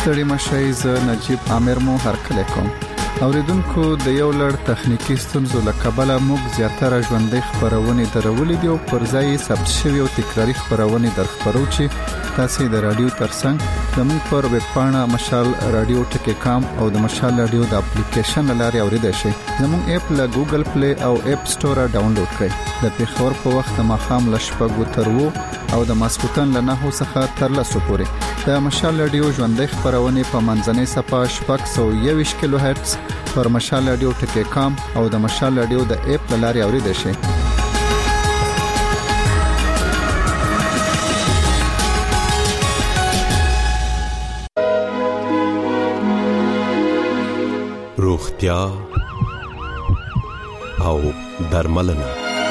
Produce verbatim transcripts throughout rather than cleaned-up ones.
ستړي مشي ز نجيب عامر مو هرکله کوم. اوریدونکو د یو لړ تخنیکی ستونزو لکبله موږ زیاتره ژوندۍ خبرونه درولې دي او پر ځای ثبت شوی او تکراری خبرونه در خبرو چې تاسو د رادیو ترڅنګ زموږ پر ویب پاڼه مشال رادیو ټکی کام او د مشال رادیو د اپلیکیشن لاري اوریدئ شئ. زموږ اپ له ګوګل پلی او اپ سٹور ډاونلوډ کړئ. د پیښور په وخت ماخام لشپږو تر وو او د ماسکوتن له نهو څخه تر لسو پورې د مشال رادیو ژوندۍ خبرونه په منځنۍ صفه شپږ سوه یوویشت کیلو هرتز پر مشال رادیو ټکی کام او د مشال رادیو د اپ لاري اوریدئ شئ. روغتیا او درملنه.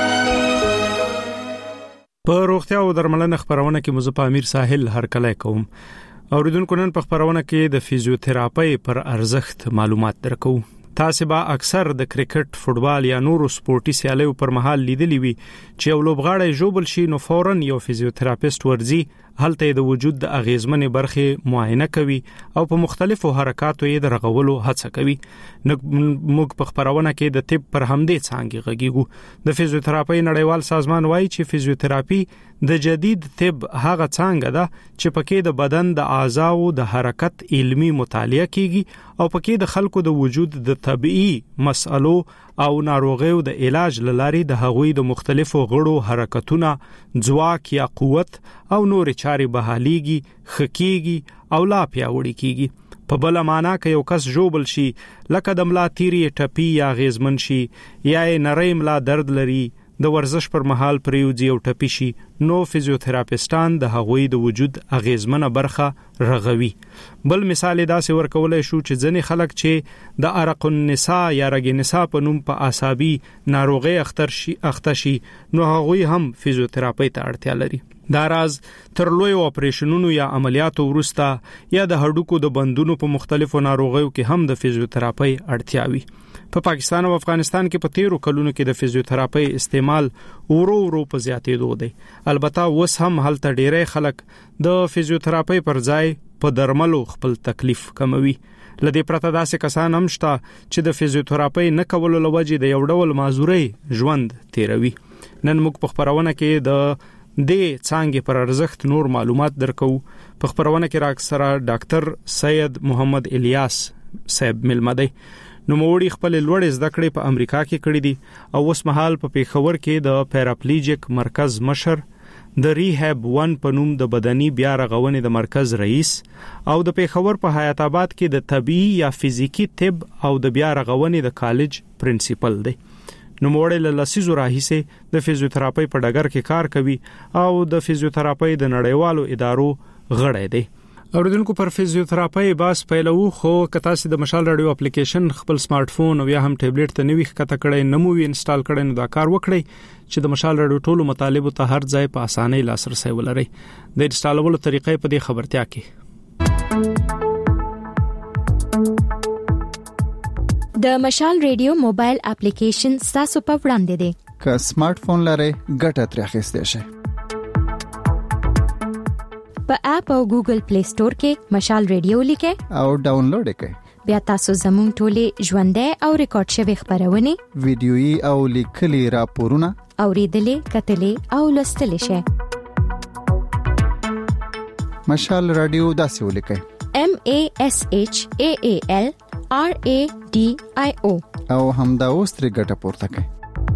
په روغتیا او درملنه خبرونه کې مزه امیر ساحل هرکله کوم. اوریدونکو نن په خبرونه کې د فزیوتراپي پر ارزښت معلومات درکو. تاسو به اکثر د کرکټ، فوتبال یا نورو سپورتي سیالیو پر مهال لیدلی وي چې یو لوبغاړی جوبل شي نو فورن یو فزیوتراپیست ورځي هلته د وجود د اغیزمنې برخې معاینه کوي او په مختلفو حرکاتو یې د رغولو هڅه کوي. موږ په خبرونه کې د طب پر همدې څانګې غږیږو. د فزیوتراپي نړیوال سازمان وایي چې فزیوتراپي د جدید طب هغه څانګه ده چې پکې د بدن د اعضاو د حرکت علمي مطالعه کیږي او پکې د خلکو د وجود د طبيعي مسئلو او ناروغیو د علاج لاري د هغوی د مختلفو غړو حرکتونه، ځواک یا قوت او نور چاري بحاليږي، خکېږي او لا پیاوړي کیږي. په بل معنا کې یو کس جوبل شي لکه د ملا تیری ټپي یا غیزمن شي یا نری ملا درد لري، د ورزش پر مهال پریوځي او ټپي شي نو فزیوتراپیستان د هغوی د وجود اغیزمنه برخه رغوي. بل مثال داسې ورکولای شو چې ځنې خلک چې د ارق النساء یا رګ نساء په نوم په عصبي ناروغي اختر شي اخته شي نو هغوی هم فزیوتراپي ته اړتیا لري. دا راز تر لوی اپریشنونو یا عملیاتو وروسته یا د هډوکو د بندونو په مختلفو ناروغیو کې هم د فزیوتراپي اړتیا وي. په پا پاکستان او افغانستان کې په تیرو کلونو کې د فزیوتراپي استعمال ورو ورو په زیاتېدو دی. البته اوس هم هلته ډیری خلک د فزیوتراپي پر ځای په درملو خپل تکلیف کموي. لدې پرته داسې کسان هم شته چې د فزیوتراپي نه کولو لوجې د یو ډول معذوري ژوند تیروي. نن موږ په خبرونه کې د د څنګه پر ارزښت نور معلومات درکو. په خبرونه کې راکسره ډاکټر سید محمد الیاس صاحب ملمدی. نو موړي خپل لوړ زده کړې په امریکا کې کړې دي او اوس مهال په پیښور کې د پیراپلیجیک مرکز مشر، د ریهاب ون په نوم د بدني بیا رغونې د مرکز رئیس او د پیښور په حیات آباد کې د طبي یا فزیکی طب او د بیا رغونې د کالج پرنسپل دی. نو موړي له لسیزو راهیسه د فزیوتراپي په ډګر کې کار کوي او د فزیوتراپي د نړیوالو ادارو غړی دی. اوریدونکو پر فزیوتراپي باس پیلو خو کته سي د مشال رادیو اپلیکیشن خپل سمارټ فون او یا هم ټابلیټ ته نوې کته کړئ نمووي انسټال کړئ نو دا کار وکړئ چې د مشال رادیو ټولو مطالبه ته هر ځای په اسانۍ لاسرسي ولرئ. د انسټالولو طریقې په دې خبرتیا کې د مشال رادیو موبایل اپلیکیشن تاسو په وړاندې دی. که سمارټ فون لرئ ګټه ترې اخیستئ شئ. په اپ او ګوګل پلی سٹور کې مشال رادیو لیکئ او ډاونلوډ کړئ. بیا تاسو زموږ ټولې ژوندۍ او ریکارډ شوی خبرونه، ویډیويي او لیکلي راپورونه اوریدلې، کتلې او لوستلې شئ. مشال رادیو داسې ولیکئ: M A S H A A L R A D I O او همدا اوس ترې ګټه پورته کړئ.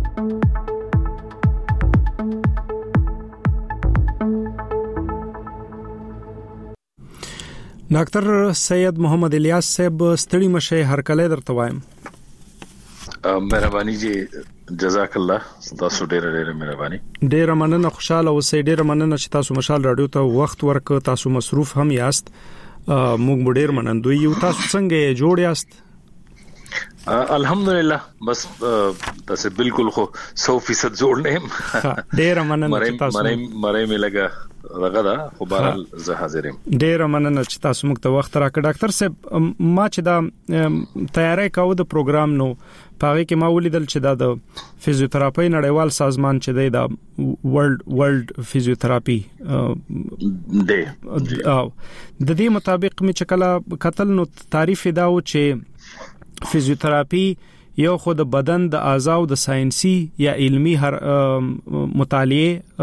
ډاکټر سید محمد الیاس صاحب ستړي مشه هرکله درته وایم. مهرباني جی، جزاک الله، تاسو ډېر ډېر مهرباني. ډېر مننه، خوشاله اوسئ. ډېر مننه چې تاسو مشال رادیو ته وخت ورک، تاسو مصروف هم یاست. موږ ډېر منندوی یو. تاسو څنګه جوړ یاست؟ الحمدلله، بس تاسو بالکل خو سو فیصد جوړ نه یم. ډېر مننه چې تاسو مړې مړې مې لګا دغه دا خو بهر زه حاضر یم. ډیر مننه چې تاسو موږ ته وخت راکړ. ډاکټر صاحب ما چې دا تیاری کاوه د پروګرام نو پاره کې ما ولیدل چې دا د فزیوتراپي نړیوال سازمان چې دی دا ورلد ورلد فزیوتراپي دی او د دې مطابق می چې کله قتل نو تعریف دا و چې فزیوتراپي یو خو د بدن د اعضاء د ساينسي یا علمي هر مطالعه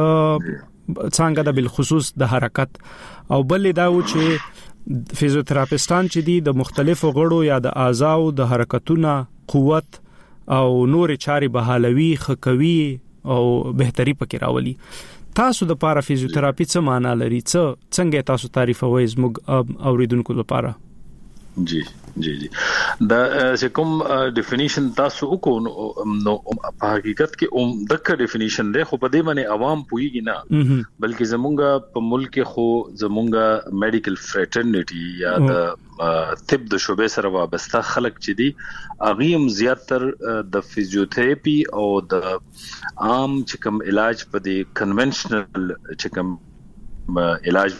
څنګه د بالخصوص د حرکت او بل دا و چې فزیوتراپیستان چې دي د مختلفو غړو یا د اعضاء د حرکتونو قوت او نور چاري بحالوي خکوي او بهتري پکې راولي. تاسو د پارا فزیوتراپي څه معنا لري؟ څه څنګه تاسو تعریفوي زموږ اوریدونکو لپاره؟ جی جی جی دا چې کوم ډیفینیشن تاسو وکړو نو په حقیقت کې اوم دغه ډیفینیشن دی خو په دې باندې عوام پوهیږي نه بلکې زمونږ په ملک خو زمونږ میډیکل فریټرنټي یا د طب د شوبې سره وابسته خلک چې دي اغیم زیاتر د فزیوتراپي او د عام چې کوم علاج په دې کنونشنل چې کوم علاج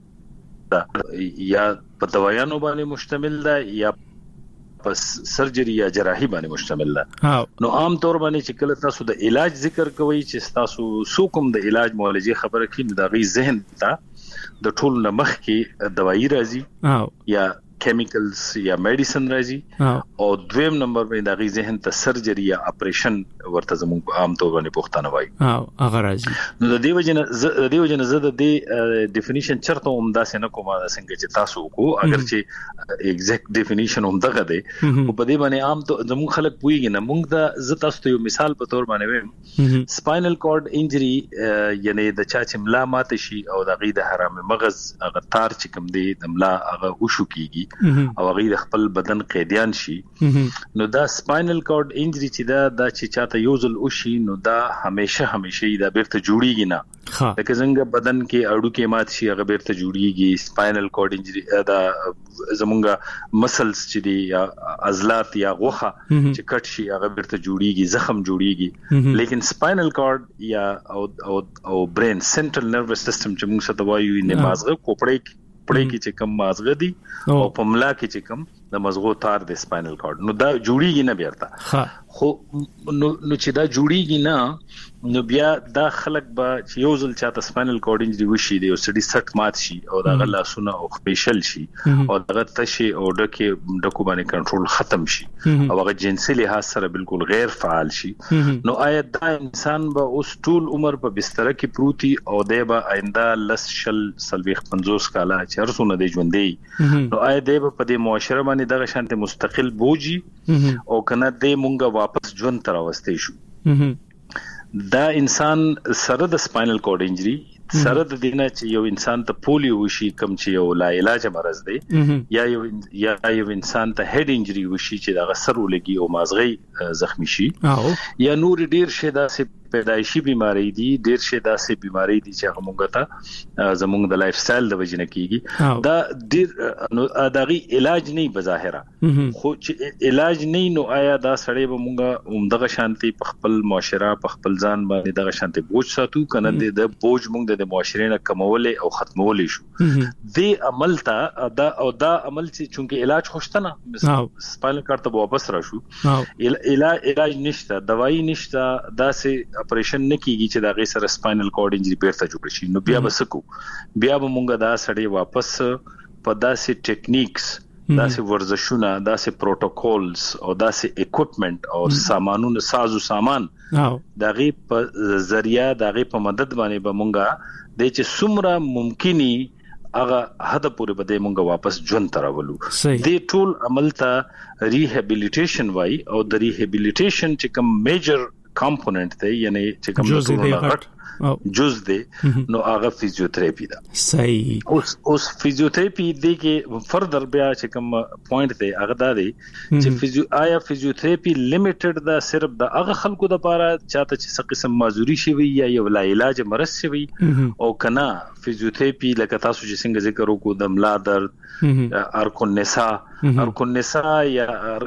دا یا په دوايانو باندې مشتمل ده یا په سرجري یا جراحي باندې مشتمل ده. نو عام طور باندې چې کله تاسو د علاج ذکر کوئ چې تاسو سوکم د علاج معالجه خبره کې د غي ذهن ته د ټول نمخ کې دوايي راځي یا کیمیکلز یا میډیسن راځي او دویم نمبر باندې د غي ذهن ته سرجري یا اپریشن ورته زموږ عام طور باندې پښتانه وایي او هغه راځي. نو د دې وجنه د دې وجنه زه د دې ډیفینیشن چرته هم داسې نه کومه څنګه چې تاسو کو اگر چې ایگزیکټ ډیفینیشن هم دغه دی او په دې باندې عام ته زموږ خلک پوهیږي نه. موږ د زه تاسو ته یو مثال په تور باندې ویم سپاینل کارډ انجری یعنی د چا چې ملا مات شي او د غي د حرام مغز هغه تار چې کوم دی د ملا هغه وشو کیږي او غي د خپل بدن قیدیان شي نو دا سپاینل کارډ انجری چې دا د چې چاته یوزل او شي نو دا همیشه همیشه دا بیرته جوړیږي نه لکه څنګه بدن کې اړو کې مات شي هغه بیرته جوړیږي. سپاینل کارډ انجری دا زمونږه مسلز چې دي یا عضلات یا غوخه چې کټ شي هغه بیرته جوړیږي زخم جوړیږي. لیکن سپاینل کارډ یا او او او برین سنټرل نروس سیستم چې موږ څه وایو نه مازغه کوپړې پړې کې چې کم مازغه دي او پملا کې چې کم د مزغو تار د سپاینل کارډ نو دا جوړیږي نه بیرته خو نو نو چې دا جوړیږي نه نو بیا دا خلک به چې یو ځل چاته سپاینل کارډ انجری وشي دی او سړي سټ مات شي او دا غلا سونه او سپیشل شي او دغه تشي او دکه دکو باندې کنټرول ختم شي او هغه جنسي لحاظ سره بالکل غیر فعال شي نو آیا دا انسان به اوس ټول عمر په بستر کې پروتي او دی به آینده لس شل سلويخ پنځوس کاله چې هرڅونه دی ژوندې نو آیا دی به په دې معاشره باندې دغه شانته مستقل بوجي او کنه دی مونږه واپس ژوند تر واستې شو. دا انسان سره د سپاینل کارډ انجری سره د دینه چې یو انسان ته پولیو وشي کم چې یو لا علاج مرز دی یا یو یا یو انسان ته هډ انجری وشي چې دا غسر ولګي او مازغي زخمی شي یا نور ډیر شي دا پیدایشي بیماری دي ډیر شي داسې بیماری دي چې هغه مونږ ته زموږ د لایف سټایل د وجنه کیږي دا ډیر نو دغه علاج نه بظاهره خو چې علاج نه نو آیا دا سړی به مونږه عمدغه شانتي په خپل معاشره په خپل ځان باندې دغه شانتي بوج ساتو کنه د بوج مونږ د معاشره نه کمول او ختمول شو د عمل ته دا او دا عمل چې چونکه علاج خوشته نه سپاینل کارډ ته واپس راشو علاج علاج نشته دوايي نشته داسې اپریشن نه کیږي چې دا غي سره سپاینل کارډ انجری بیرته جوړ شي نو بیا وسکو بیا به مونږه دا سړی واپس په داسې ټیکنیکس داسې ورزشونه داسې پروتوکولز او داسې اکوپمنٹ او سامانونه سازو سامان دا غي په ذریعہ دا غي په مدد باندې به مونږه د چې څومره ممکني هغه حد پورې بده مونږه واپس ژوند تراولو د ټول عمل ته ریهابیلیټیشن وای او د ریهابیلیټیشن چې کوم میجر کمپوننت دی یعنی چې کوم ټول جز دی نو هغه فزیوتراپي ده. صحیح. اوس اوس فزیوتراپي دی کې فردر بیا چې کوم پوینټ دی هغه دا دی چې فزیو آیا فزیوتراپي لیمیټډ ده صرف د هغه خلکو د لپاره چاته چې څه قسم معذوري شوی یا یو لا علاج مرض شوی او کنا فزیوتراپي لکه تاسو چې څنګه ذکر وکړو د ملا درد ارکون نسا او کو نساء یا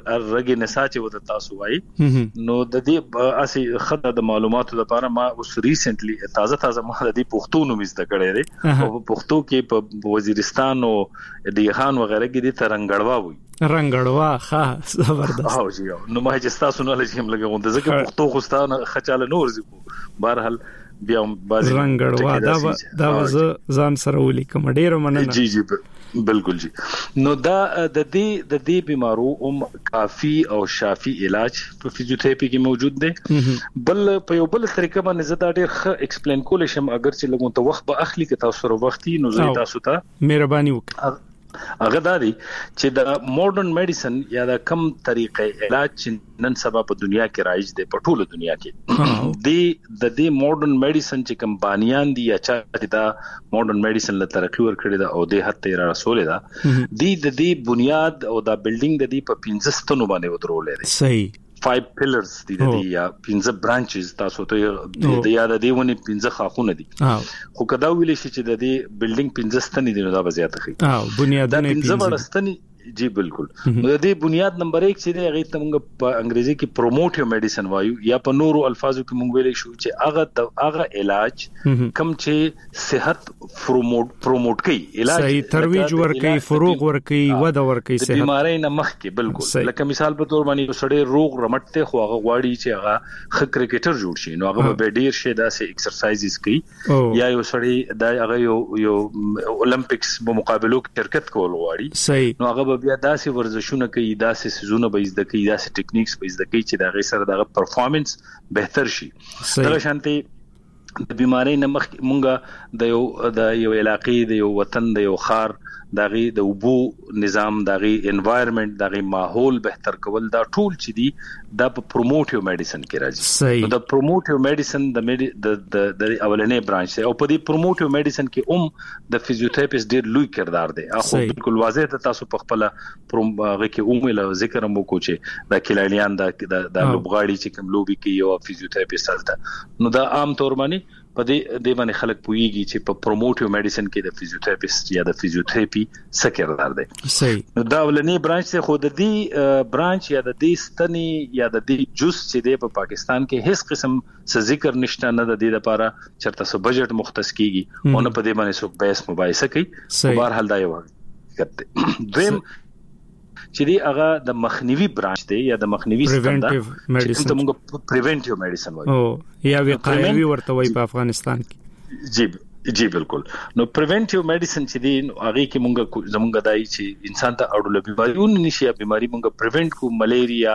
رګ نساء چې ود تاسو وای نو د دې اسی خدای د معلوماتو لپاره ما اوس ریسنټلی تازه تازه ما د دې پښتو نوم زده کړی دی او پښتو کې په وزیرستان او د خان وغیرہ کې د ترنګړوا وای رنگړوا ښه زبردست او جی نو ما چې تاسو نه لږ هم لګون د ځکه پښتو خوستانه خچاله نور زی بهرحال بیا بازي رنگړوا دا دا وز ځان سره ولیکم ډیر مننه جی جی بالکل جی نو دا د دې د دې بیمارو هم کافی او شافي علاج په فزیوتراپي کې موجود دی بل په یو بل طریقه باندې زه دا ډیر ښه ایکسپلین کول شم اگر چې لګون ته وخت به اخلي که تاسو سره وختي نو زه تاسو ته مهرباني وکړئ هغه دا دی چې د ماډرن میډیسن یا د کم طریقې علاج چې نن سبا په دنیا کې رایج دی په ټوله دنیا کې دی د دې ماډرن میډیسن چې کمپانیان دي یا چې دا ماډرن میډیسن له ترقی ور کړی دا او د حد ته رسول دا دی د دې بنیاد او د بلډینګ د دې په پنځه ستنو باندې ودرولې دي صحیح five pillars دي د یا پنځه برانچز تاسو ته د یا د دیونه پنځه خاخونه دي خو کدا ویل شي چې د دې بلډینګ پنځه ستنې دي نو دا زیاته خي اه بنیادونه پنځه ورستنی جی بالکل نو د دې بنیاد نمبر ایک چې دی هغه ته موږ په انګریزي کې پروموټیو میډیسن وایو یا په نورو الفاظو کې موږ ویل شو چې هغه هغه علاج کم چې صحت پروموټ پروموټ کوي علاج صحیح ترویج ورکوي فروغ ورکوي وده ورکوي صحت بیماری نه مخ کې بالکل لکه مثال په تور باندې سړی روغ رمټته خو هغه غواړي چې هغه خ کرکټر جوړ شي نو هغه به ډیر شي داسې ایکسرسایزز کوي یا یو سړی دا هغه یو یو اولمپکس په مقابلو کې شرکت کول غواړي صحیح نو هغه بیا داسې ورزشونه کوي داسې سيزونه به زده کوي داسې ټیکنیکس به زده کوي چې دا غي سره دغه پرفارمنس بهتر شي دا شانتي د بیماری نه مخ مونږه د یو د یو علاقې د یو وطن د یو خار دغه د وبو نظام دغه انوایرنمنت دغه ماحول بهتر کول دا ټول چې دي د پروموټیو میډیسن کې راځي د پروموټیو میډیسن د د د اولنې برانچ او په دې پروموټیو میډیسن کې هم د فزیوتراپیست ډېر لوی کردار دی اخو بالکل واضح ته تاسو په خپل هغه کې اومه له ذکر مو کوچه د کلالیان د د لوبغاړي چې کوم لوبي کوي او فزیوتراپیست هلته نو دا عام تور باندې په دې د باندې خلک پوېږي چې په پروموټیو میډیسن کې د فزیوتراپیست یا د فزیوتراپي څه کردار دی صحیح نو دا ولنې برانچ څخه خود دې برانچ یا د دې ستنی یا د دې جز چې دی په پاکستان کې هیڅ قسم څه ذکر نشته نه د دې لپاره چرته څه بجټ مختص کیږي او نه په دې باندې څوک بحث مباحثه کوي په هر حال دا یو حقیقت دویم چې دی هغه د مخنیوي برانچ دی یا د مخنیوي ستنده چې ته موږ پریونټیو میډیسن وایو او یا وقایوي ورته وایي په افغانستان کې جی جی بالکل نو پریونټیو میډیسن چې دی هغه کې موږ زموږ دای چې انسان ته اړول بیماریونه نشي بیماری موږ پریونټ کو ملیریا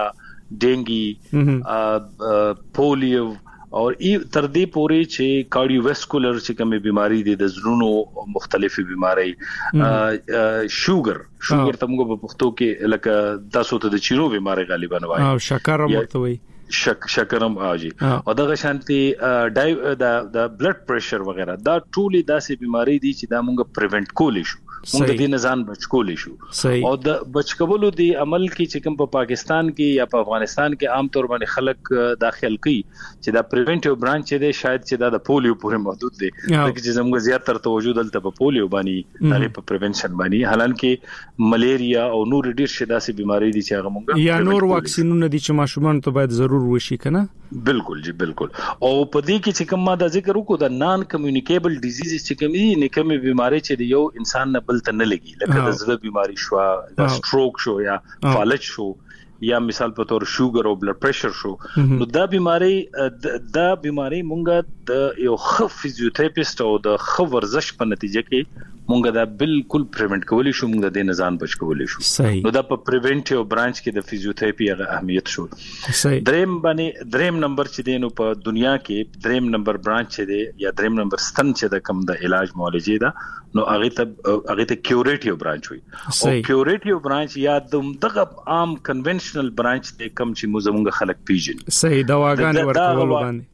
ډینګي پولیو او تر دې پورې چې کارډیوواسکولر چې کومه بیماری دي د زړونو مختلفي بیماری شوګر شوګر ته موږ په پښتو کې لکه تاسو ته د چینو بیماری غالبا وایي او شکر مرته وایي شک شکرم اجي او دغه شانتي د د بلډ پريشر وغیرہ دا ټولي داسې بیماری دي چې دا موږ پریونټ کولی شو موږ د دې نه ځان بچ کولی شو او د بچ کولو دی عمل کې چې کوم په پاکستان کې یا په افغانستان کې عام طور باندې خلک داخل کوي چې دا پریونټیو برانچ دی شاید چې دا د پولیو پورې محدود دی چې زموږ زیاتره توجه دلته په پولیو باندې هغه په پریونشن باندې حالانکه ملیریا او نور ډیر شي داسې بیماری دي چې هغه موږ یا نور واکسینونه دي چې ماشومان ته باید ضرور وشي کنه بالکل جی بالکل او په دې کې چې کوم ما د ذکر وکړو د نان کمیونیکیبل ډیزیز چې کومې نه کومې بیماری چې د یو انسان نه بل ته نه لګي لکه د زړه بیماری شو د سټروک شو یا فالج شو یا مثال په تور شوګر او بلډ پريشر شو نو دا بیماری دا بیماری مونږه د یو خو فزیوتراپیست او د خو ورزش په نتیجه کې مونږه دا بالکل پریونټ کولی شو مونږ د نزان بچ کولی شو نو دا په پریونټیو برانچ کې د فزیوتراپي هغه اهمیت شو دریم باندې دریم نمبر چې دی نو په دنیا کې دریم نمبر برانچ چې دی یا دریم نمبر ستن چې د کم د علاج معالجې دا نو هغه ته هغه ته کیوریټیو برانچ وي او کیوریټیو برانچ یا دغه عام کنونشنل برانچ د کم چې موږ خلک پیژني صحیح دواګان ورکول باندې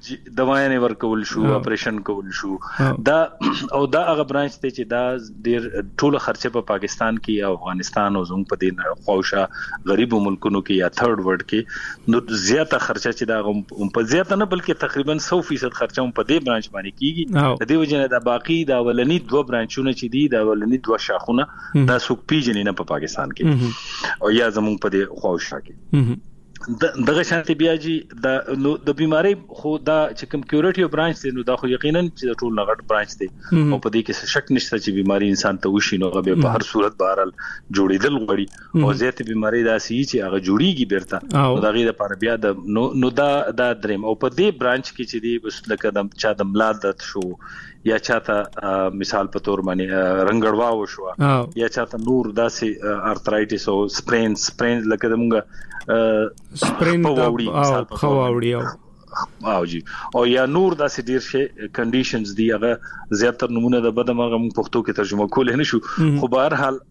دوايانې ورکول شو اپریشن کول شو دا او دا هغه برانچ ته چې دا ډیر ټوله خرچه په پاکستان کې او افغانستان او زموږ په دې خوښه غریب ملکونو کې یا تھرد ورلد کې نو زیاته خرچه چې دا هم په زیاته نه بلکې تقریبا سو فیصد خرچه هم په دې برانچ باندې کیږي د دې وجه نه دا باقی دا ولني دوه برانچونه چې دي دا ولني دوه شاخونه دا څوک پیژنې نه په پاکستان کې او یا زموږ په دې خوښه کې دغه شانتي بیا جی د نو د بیماری خو دا چې کوم کیورټي برانچ دی نو دا خو یقینا چې ټول نغټ برانچ دی او په دې کې شک نشته چې بیماری انسان ته وشي نو هغه په هر صورت بهرال جوړیدل غوړي او زیات بیماری دا سي چې هغه جوړیږي بیرته نو دا غي د پر بیا د نو نو دا دا دریم او په دې برانچ کې چې دی بس لکه د چا د ملادت شو یا چاته مثال په تور باندې رنگړوا وشو یا چاته نور داسې ارترایټس او سپرین سپرین لکه دمغه سپرین او خواوړی او او جی او یا نور داسې ډیر شي کنډیشنز دی هغه زیاتره نمونه د بدمغه پښتو کې ترجمه کول نه شو خو بهر حال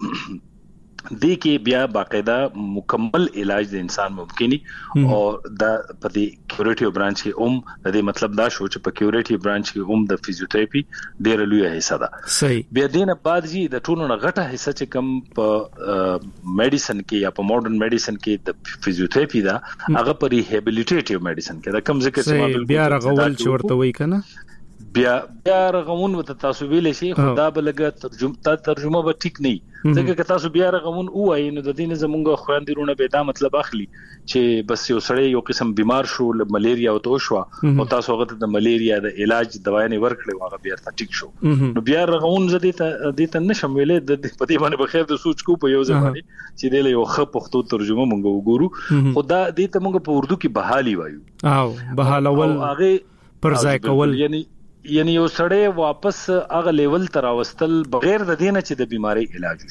دې کې بیا باقاعده مکمل علاج د انسان ممکني او د پدې کیورټیو برانچ کې اوم د دې مطلب دا شو چې په کیورټیو برانچ کې اوم د فزیوتراپي ډېر لوی حصہ ده صحیح بیا دینه بعد جی د ټولو نه غټه حصہ چې کم په میډیسن کې یا په ماډرن میډیسن کې د فزیوتراپي دا هغه په ریهابیلیټیټیو میډیسن کې دا کم ذکر چې بیا رغول چې ورته وای کنه بیا بیا رغمون وت تاسو ویل شي خدا بلګه ترجمه ترجمه به ټیک نه ځکه که تاسو بیا رغمون وای نو د دې زمونږ خويندرونه به دا مطلب اخلي چې بس یو سړی یو قسم بیمار شو ل ملیریا او تو شو او تاسو هغه د ملیریا د علاج دوايانې ورکړي هغه بیا ټیک شو نو بیا رغمون زدي ته د ته نشم ویلې د پدې باندې بخیر د سوچ کو په یو ځای چې د یو خ پښتو ترجمه مونږ وګورو خدا دې ته مونږ په اردو کې بحالي وایو او بحالول هغه پر ځای کول یعنی یعنی یو سړی واپس هغه لیول تر واستل بغیر د دینه چې د بیماری علاج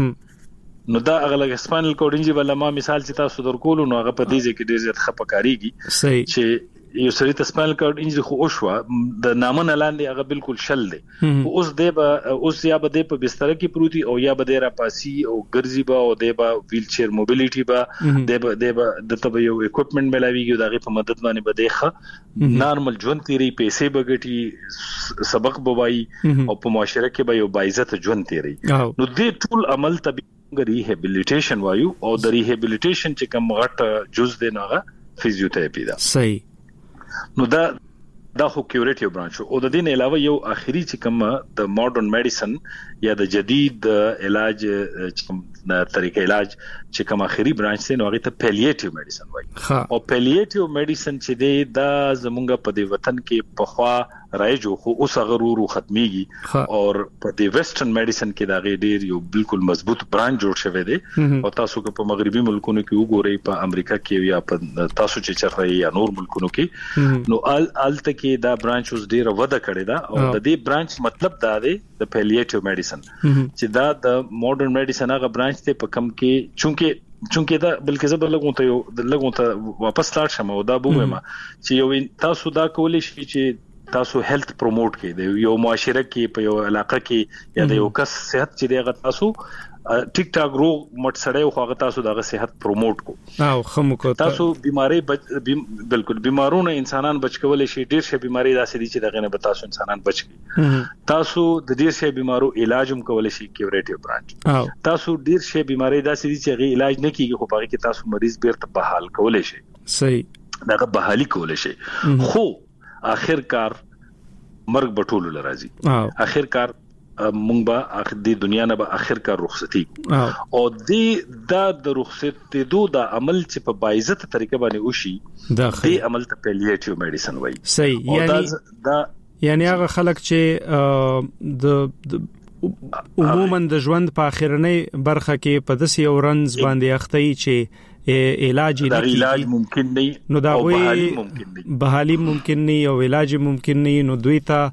وشي نو دا اغلب سپاینل کورډ انجری ولا ما مثال چې تاسو درکول نو هغه په دې ځکه ډیر زیات خپکاریږي صحیح چې یو سړی ته سپاینل کورډ انجری خو او شو د نامن لاندې هغه بالکل شل دی اوس دې به اوس یا به دې په بستر کې پروتي او یا به دې را پاسي او ګرځي به او دې به ویل چیر موبیلیټي به دې به دې به د تبه یو اکوپمنٹ ملاويږي دغه په مدد باندې به دې نارمل ژوند تیری پیسې بغټي سبق بوای او په معاشره کې به یو باعزت ژوند تیری نو دې ټول عمل ته ریهابیلیټیشن وایو او د ریهابیلیټیشن چې کوم غټ جز دی نوغه فزیوتراپي ده صحیح نو دا دا خو کیورټیو برانچ او د دې نه علاوه یو اخیری چې کوم د ماډرن میډیسن یا د جدید علاج چې کوم طریقې علاج چې کوم اخیری برانچ دی نو هغه ته پیلیټیو میډیسن وایي او پیلیټیو میډیسن چې دی دا زمونږ په دې وطن کې په خوا راځو خو اوس هغه ورو ختميږي او په دې ویسټرن میډیسن کې دا غي ډیر یو بالکل مضبوط برانچ جوړ شوی دی او تاسو په مغربي ملکونو کې وګورئ په امریکا کې یا په تاسو چې چرته یا نور ملکونو کې نو ال الته کې دا برانچ اوس ډیر وده کړی دا او د دې برانچ مطلب دا دی د پیلیټیو میډیسن چې دا د ماډرن میډیسن هغه برانچ ته په کم کې چونکه چونکه دا بلکې زه بلګون ته یو لګون ته واپس لاړ شم او دا بومه ما چې یو تاسو دا کولای شئ چې تاسو هیلث پروموټ کړئ د یو معاشره کې په یو علاقه کې یا د یو کس صحت چې دغه تاسو ټیک ټاک رو مټ سړی خو هغه تاسو دغه صحت پروموټ کو او خمو کو تاسو بیماری بالکل بیمارونه انسانان بچ کولای شي ډیر شي بیماری داسې دي چې دغه نه به تاسو انسانان بچ کی تاسو د ډیر شي بیمارو علاج هم کولای شي کیورټیو برانچ تاسو ډیر شي بیماری داسې دي چې غي علاج نه کیږي خو هغه کې تاسو مریض بیرته بحال کولای شي صحیح دغه بحالي کولای شي خو اخر کار مرګ بټول لرازي اخر کار مونږ به اخر دی دنیا نه به اخر کار رخصتي او دی دا د رخصت دو د عمل چې په باعزت طریقه باندې وشي دی عمل ته پیلیټیو میډیسن وایي صحیح یعنی دا یعنی هغه خلک چې د عموما د ژوند په اخرنۍ برخه کې په داسې یو رنځ باندې اخته چې علاج نه علاج ممکن نه نو دا وی بحالي ممکن نه او علاج ممکن نه نو دوی ته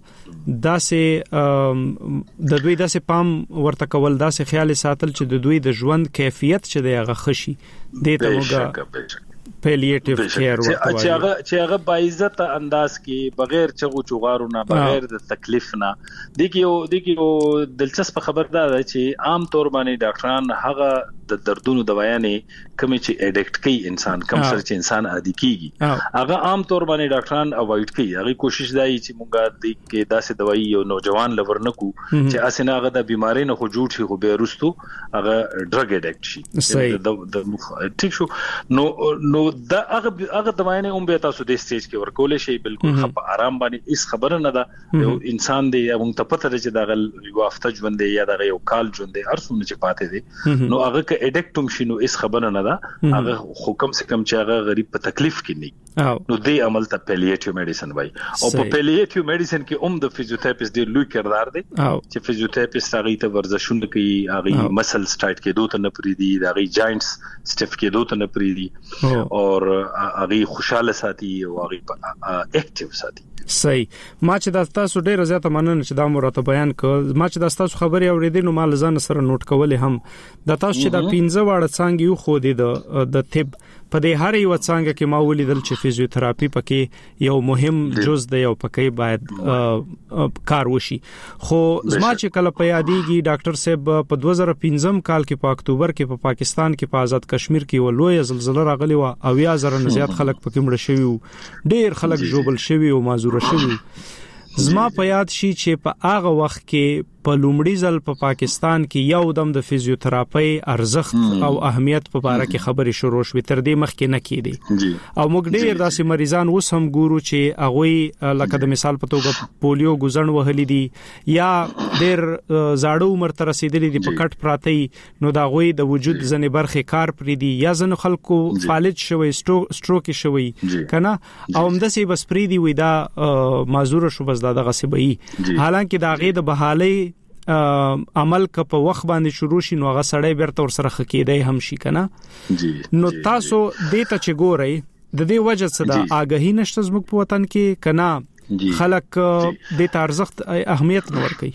داسې د دوی داسې پام ورته کول داسې خیال ساتل چې د دوی د ژوند کیفیت چې دی هغه خشي د ته موږ پیلیټیو کیر ورته چې هغه چې هغه باعزت انداز کې بغیر چغو چغارو نه بغیر د تکلیف نه د کیو د کیو دلچسپ خبر ده چې عام طور باندې ډاکټران هغه د دردونو دوايانې کوم چې اډیکټ کوي انسان کوم سره چې انسان عادي کیږي هغه عام طور باندې ډاکټران اوایډ کوي. هغه کوشش دی چې مونږه د کې داسې دوايي یو نوجوان لور نکو چې اسنه هغه د بیماری نه خو جوړ شي خو به رستو هغه ډرګ اډیکټ شي د ټیک شو. نو نو دا هغه هغه دوايي نه هم به تاسو د سټیج کې ورکول شي بالکل خپ آرام باندې هیڅ خبره نه ده. یو انسان دی هغه ته پته لري چې دا یو هفته ژوند دی یا دا یو کال ژوند دی ارسونه چې پاتې دي نو هغه کې اډیکټوم شنو هیڅ خبره نه ده. هغه حکم سره کم چې هغه غریب په تکلیف کې نه نو دی عمل ته پیلیټیو میډیسن وای او په پیلیټیو میډیسن کې هم د فزیوتراپیست دی لوی کردار دی چې فزیوتراپیست هغه ته ورزشونه کوي هغه مسلز ټایټ کې دوه نه پری دي هغه جاینټس سټیف کې دوه نه پری دي او هغه خوشاله ساتي او هغه اکټیو ساتي. صحیح. ما چې د تاسو ډیره زیاته مننه چې دا مرته بیان کړ. ما چې د تاسو خبري اوریدل نو مال ځان سره نوٹ کولې هم د تاسو چې د پنځه واړه څنګه یو خو دي د د طب په دې هر یو څنګه کې ما ولیدل چې فزیوتراپي پکې یو مهم جز دی او پکې باید کار وشي. خو زما چې کله په یادېږي ډاکټر صاحب په دوه زره پنځم کال کې په اکتوبر کې په پاکستان کې په آزاد کشمیر کې ولوي زلزلہ راغلی و او یا زره نه زیات خلک پکې مړ شوي ډیر خلک جوبل شوي او معذور شوي. زما په یاد شي چې په هغه وخت کې په لومړي ځل په پاکستان کې یو دم د فزیوتراپي ارزښت او اهمیت په اړه کې خبرې شروع شوې تر دې مخکې نه کېدې او موږ ډېر داسې مریضان اوس هم ګورو چې هغه لکه د مثال په توګه پولیو ګزن وهلي دي یا ډېر زاړه عمر ته رسیدلي دي په کټ پراته نو دا غوي د وجود ځنې برخه کار پرې دي یا ځنه خلکو فالج شوی سټروک شوی کنه او همداسې بس پرې دی وي دا معذور شو بس دا دغه سبي حالانکه دا غي د بحالي عمل ک په وخت باندې شروع شي نو هغه سړی بیرته ور سره خکېدای هم شي کنه. نو تاسو دې ته چې ګورئ د دې وجه څه د آګاهی نشته زموږ په وطن کې کنه خلک د ارزښت اهمیت نه ورکوي.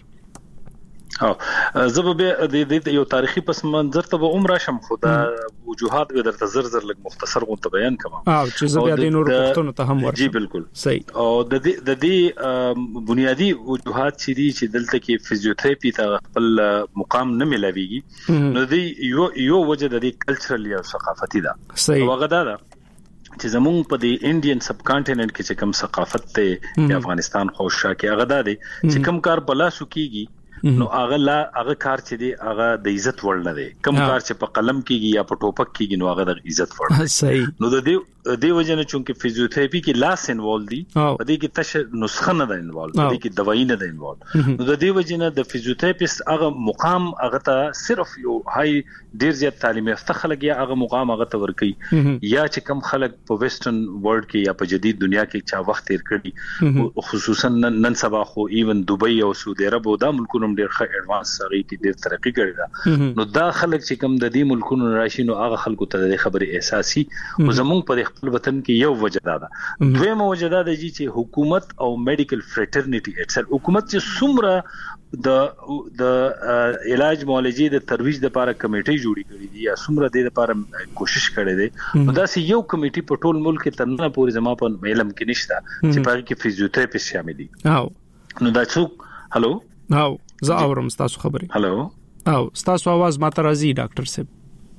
او زه به د دې یو تاریخي پس منظر ته به عمره شم خو دا وجوهات به درته زر زر لګ مختصر غونډه بیان کوم. او چې زه به د نور پښتون ته هم ورشم. جی بالکل صحیح. او د دې د دې بنیادی وجوهات چې دي چې دلته کې فزیوتراپي ته خپل مقام نه ملويږي نو دې یو یو وجه د دې کلچرل یا ثقافتي ده. صحیح. او غدا ده چې زمونږ په دې انډین سب کانټیننټ کې چې کوم ثقافت ته د افغانستان خوشا کې غدا ده چې کوم کار بلا سو کیږي نو هغه لا هغه کار چې دی هغه د عزت وړ نه دی. کوم کار چې په قلم کېږي یا په ټوپک کېږي نو هغه د عزت وړ دی. صحیح. نو د دې د وجنه چې فزیوتراپي کې لاس انوالو دي په دې کې تش نسخه نه ده انوالو په دې کې دوايي نه ده انوالو نو د دې وجنه د فزیوتراپیست هغه مقام هغه ته صرف یو هاي ډیر زیات تعلیم یافته خلک یا هغه مقام هغه ته ورکي یا چې کم خلک په ویسټرن ورلد کې یا په جدید دنیا کې چا وخت تیر کړي خصوصا نن سبا خو ایون دوبۍ او سعودي عرب او دا ملکونو ډیر ښه ایڈوانس سره کې ډیر ترقی کړی دا نو دا خلک چې کم د دې ملکونو راشي نو هغه خلکو ته د خبرې احساسي او زمونږ په خپل وطن کې یو وجه ده. دویمه وجه ده چې حکومت او میډیکل فرټرنیټي اټسل حکومت چې څومره د د علاج معالجې د ترویج لپاره کمیټي جوړې کړې دي یا څومره د لپاره کوشش کړې دي نو دا سي یو کمیټي په ټول ملک کې تنه پورې زما په علم کې نشته چې په کې فزیوتراپیست شامل دي. او نو دا څوک هالو او زه اورم تاسو خبرې. هالو او تاسو आवाज ماته راځي ډاکټر صاحب.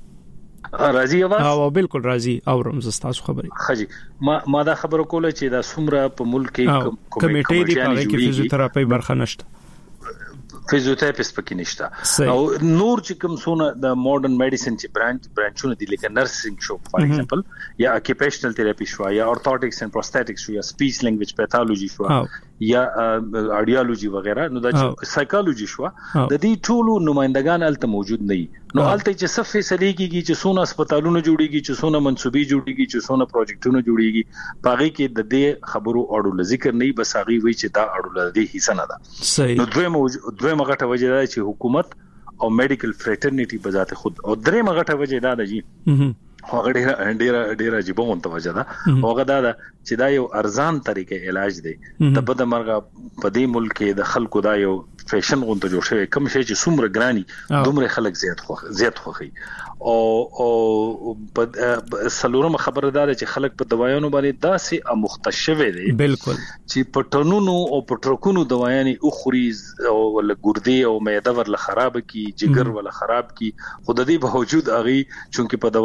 راځي आवाज؟ او بالکل راځي اورم زه تاسو خبرې. خجی ما ما دا خبره کوله چې دا څومره په ملک کې کمیټې دي په کې فزیوتراپي برخه نشته فزیوتراپیست پکې نشته او نور چې کوم سونه د ماډرن میډیسن چې برانچ برانچونه دي لکه نرسینګ شو فار ایگزامپل یا اکیپیشنل تھراپي شو یا اورتوټکس اند پروستاتکس شو یا سپیچ لینګویج پیتالوجي شو یا اډیالوجي وغیرہ نو دا سایکالوجي شو د دې ټولو نمائندگان الته موجود نه نو الته چې صف فیصله کیږي چې سونه هسپتالونه جوړیږي چې سونه منسوبي جوړیږي چې سونه پروجیکټونه جوړیږي پاغي کې د دې خبرو اړول ذکر نه بس هغه وی چې دا اړول دي حصہ نه ده. نو دوی دوی مغه وجه ده چې حکومت او میډیکل فرټرنیټي په ذات خود او درې مغه وجه ده چې هغه ډیر ډیر ډیر عجیب متوجه ده هغه دا چې دا یو ارزان طریقې علاج دی د بد مرغه په دې ملک کې د خلکو دا یو فیشن غونډه جوړ شوی کوم شي چې څومره ګرانی دومره خلک زیات خو زیات خوخي او او په سلورمه خبردار چې خلک په دوايانو باندې داسې مختشوي دي بالکل چې په ټنونو او په ټرکونو دوايانې او خوريز او ول ګردي او معده ورله خراب کی جګر ول خراب کی خود دې په وجود اغي چونکه په دوايانو باندې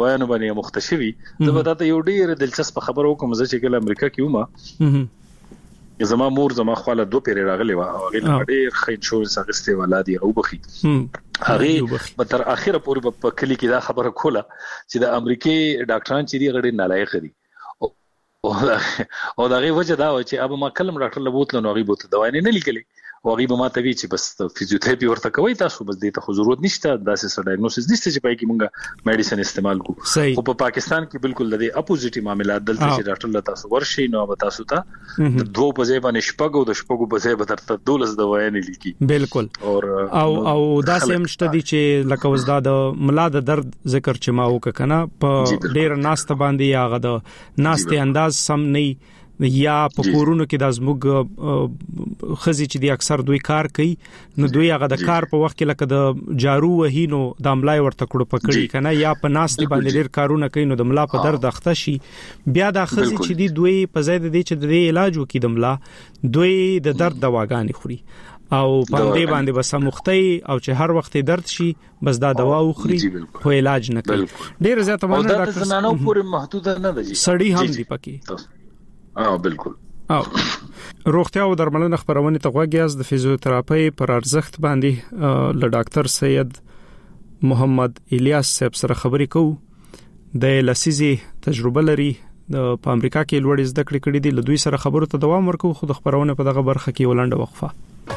باندې مختشوي زه به تاسو یو ډیر دلچسپ خبر وکم چې کله امریکا کې ومه زما مور زما خاله دوه پیری راغلی و هغه ډېر ښه انشورنس اخیسته ولادي او بخي هغه به تر اخره پورې په کلی کې دا خبره کوله چې د امریکای ډاکټران چې دی غړي نالایق دي او دا غي وجه دا و چې اب ما کلم ډاکټر لبوت نو غي بوت دوا نه لیکلي او غي به ما ته وی چې بس فزیوتراپي ورته کوي تاسو بس دې ته ضرورت نشته داسې سره ډایګنوسس نشته چې پای کې مونږه میډیسن استعمال کو خو په پاکستان کې بالکل د اپوزیټي معاملات دلته چې ډاکټر له تاسو ورشي نو به تاسو ته د دوه په ځای باندې شپږو د شپږو په ځای به ترته دولس دوايي نه لیکي بالکل او او دا سم شته دي چې لکه وزدا د ملا د درد ذکر چې ما وک کنه په ډیر ناست باندې یاغه د ناست انداز سم نه یا په کورونو کې د ازموګ خزي چې دی اکثر دوی کار کوي نو دوی هغه د کار په وخت کې لکه د جارو وهینو د املای ورته کړو پکړی کنه یا په ناس دی باندې ډیر کارونه کوي نو د ملا په درد اخته شي بیا د خزي چې دی دوی په ځای د دې چې د علاج وکي د ملا دوی د درد دواګانې خوري او باندې باندې بس مختی او چې هر وخت درد شي بس دا دوا وخوري خو علاج نه کوي ډیر زیاته باندې ډاکټر زنانو پورې محدود نه دی سړی هم دی پکې اه بالکل او روغتیا او درملنه خبرونه ته غوږیاز د فزیوتراپي پر ارزښت باندې له ډاکټر سید محمد الیاس صاحب سره خبرې کوو د لسیزي تجربه لري د امریکا کې لوړ زده کړې کړې دي له دوی سره خبرو ته دوام ورکو خو د خبرونه په دغه برخه کې ولنډه وقفه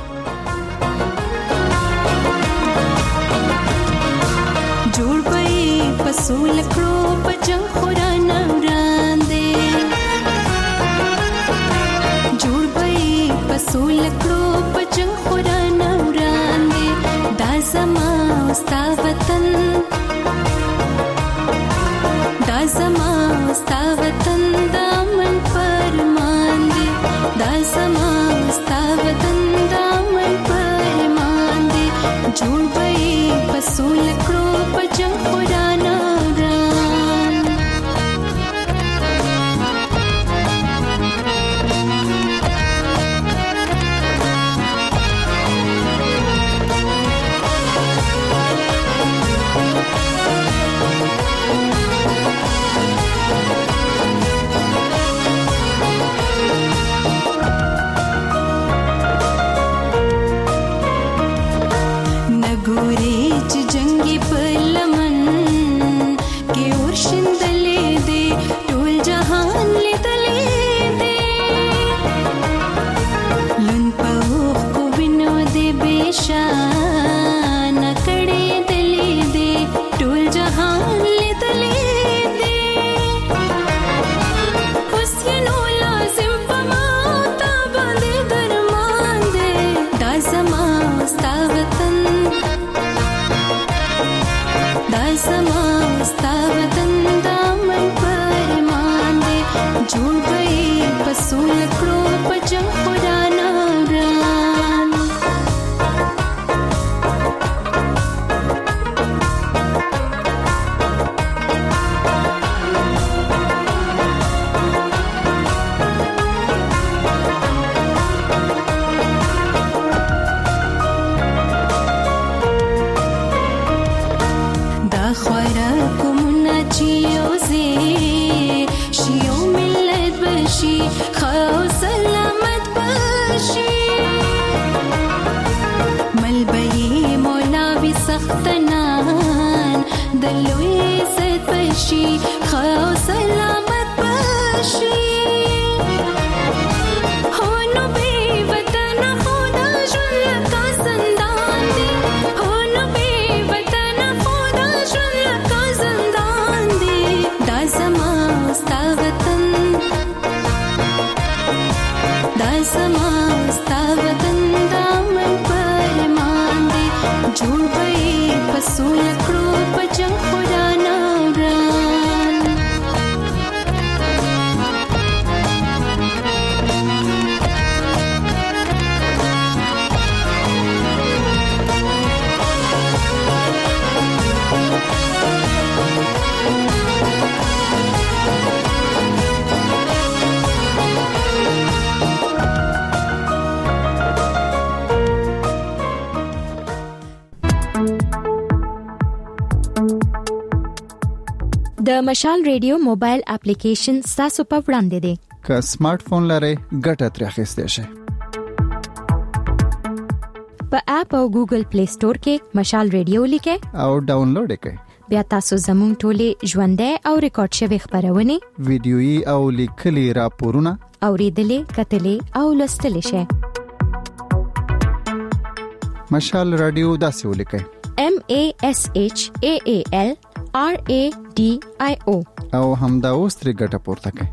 جوړ پي پسول کړو پجن خورانه پسول کړو پجن خورانه وړاندې دا زما ستا وطن دا زما ستا وطن دا من فرمان دی دا زما ستا وطن دا من فرمان دی جوړ پي پسول کړو پجن خورانه د مشال ریډیو موبایل اپلیکیشن تاسو په وړاندې دی. که سمارټ فون لرئ ګټه ترې اخیستئ شئ. په اپ او ګوګل پلی سٹور کې مشال ریډیو لیکئ او ډاونلوډ یې کړئ. بیا تاسو زموږ ټولې ژوندۍ او ریکارډ شوی خبرونه، ویډیويي او لیکلي راپورونه اوریدلې، کتلې او لوستلې شئ. مشال رادیو داسې ولیکئ: M A S H A A L R A D I O او همدا اوس ترې ګټه پورته کړئ.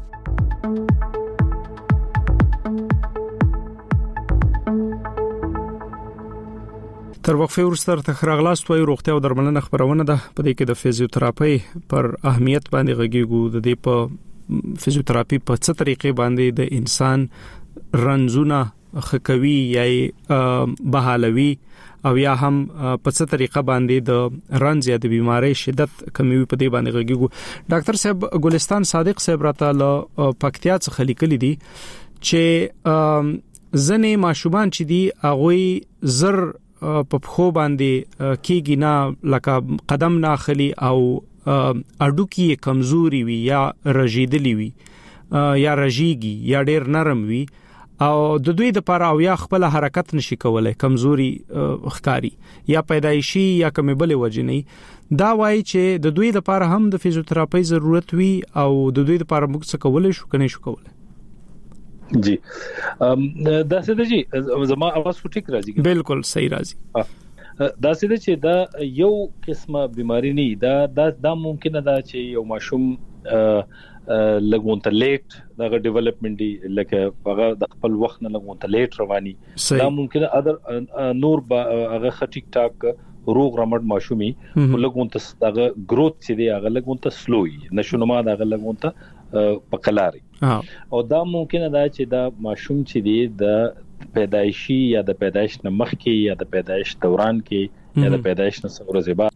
تر وقفه وروسته تر راغلاست وای روغتیا او درملنه خبرونه ده. په دې کې د فزیوتراپي پر اهمیت باندې غږیږو. د دې په فزیوتراپي په څه طریقې باندې د انسان رنځونه خکوي یا بحالوي او یا هم په څه طریقه باندې د رنځ یا د بیماری شدت کموي، په دې باندې غږیږو. ډاکټر صاحب ګلستان صادق صاحب راته له پکتیا څخه لیکلي دي چې ځنې ماشومان چې دي هغه زر په خو باندې کېږي نه، لکه قدم نه اخلي او اډوکی کمزوري وي یا رژیدلی وي یا رژیږي یا ډېر نرم وي او د دوی د لپاره او یا خپل حرکت نشي کولای، کمزوري ښکاری یا پیدایشي یا کومې بلې وجې نه، دا وایي چې د دوی د لپاره هم د فزیوتراپي ضرورت وي او د دوی د لپاره موږ څه کولای شو کني شو کولای. جی دا څه دی چې زما اواز خو ټیک راځي؟ بالکل صحیح راځي. دا څه دی چې دا یو قسمه بیماری نه دا دا, دا ممکنه ده چې یو ماشوم لګونته لیټ دا ډیولپمنٹ دی، لکه هغه د خپل وخت نه لګونته لیټ رواني. دا ممکنه اذر نور هغه ټیک ټاک روغ رمټ ماشومي لګونته هغه گروث چې دی هغه لګونته سلوي نشونما دا هغه لګونته پکلاري او دا ممکنه ده چې دا ماشوم چې دی د پیدایشي یا د پیدایش نه مخکې یا د پیدایش دوران کې یا د پیدایش نه څو ورځې بعد.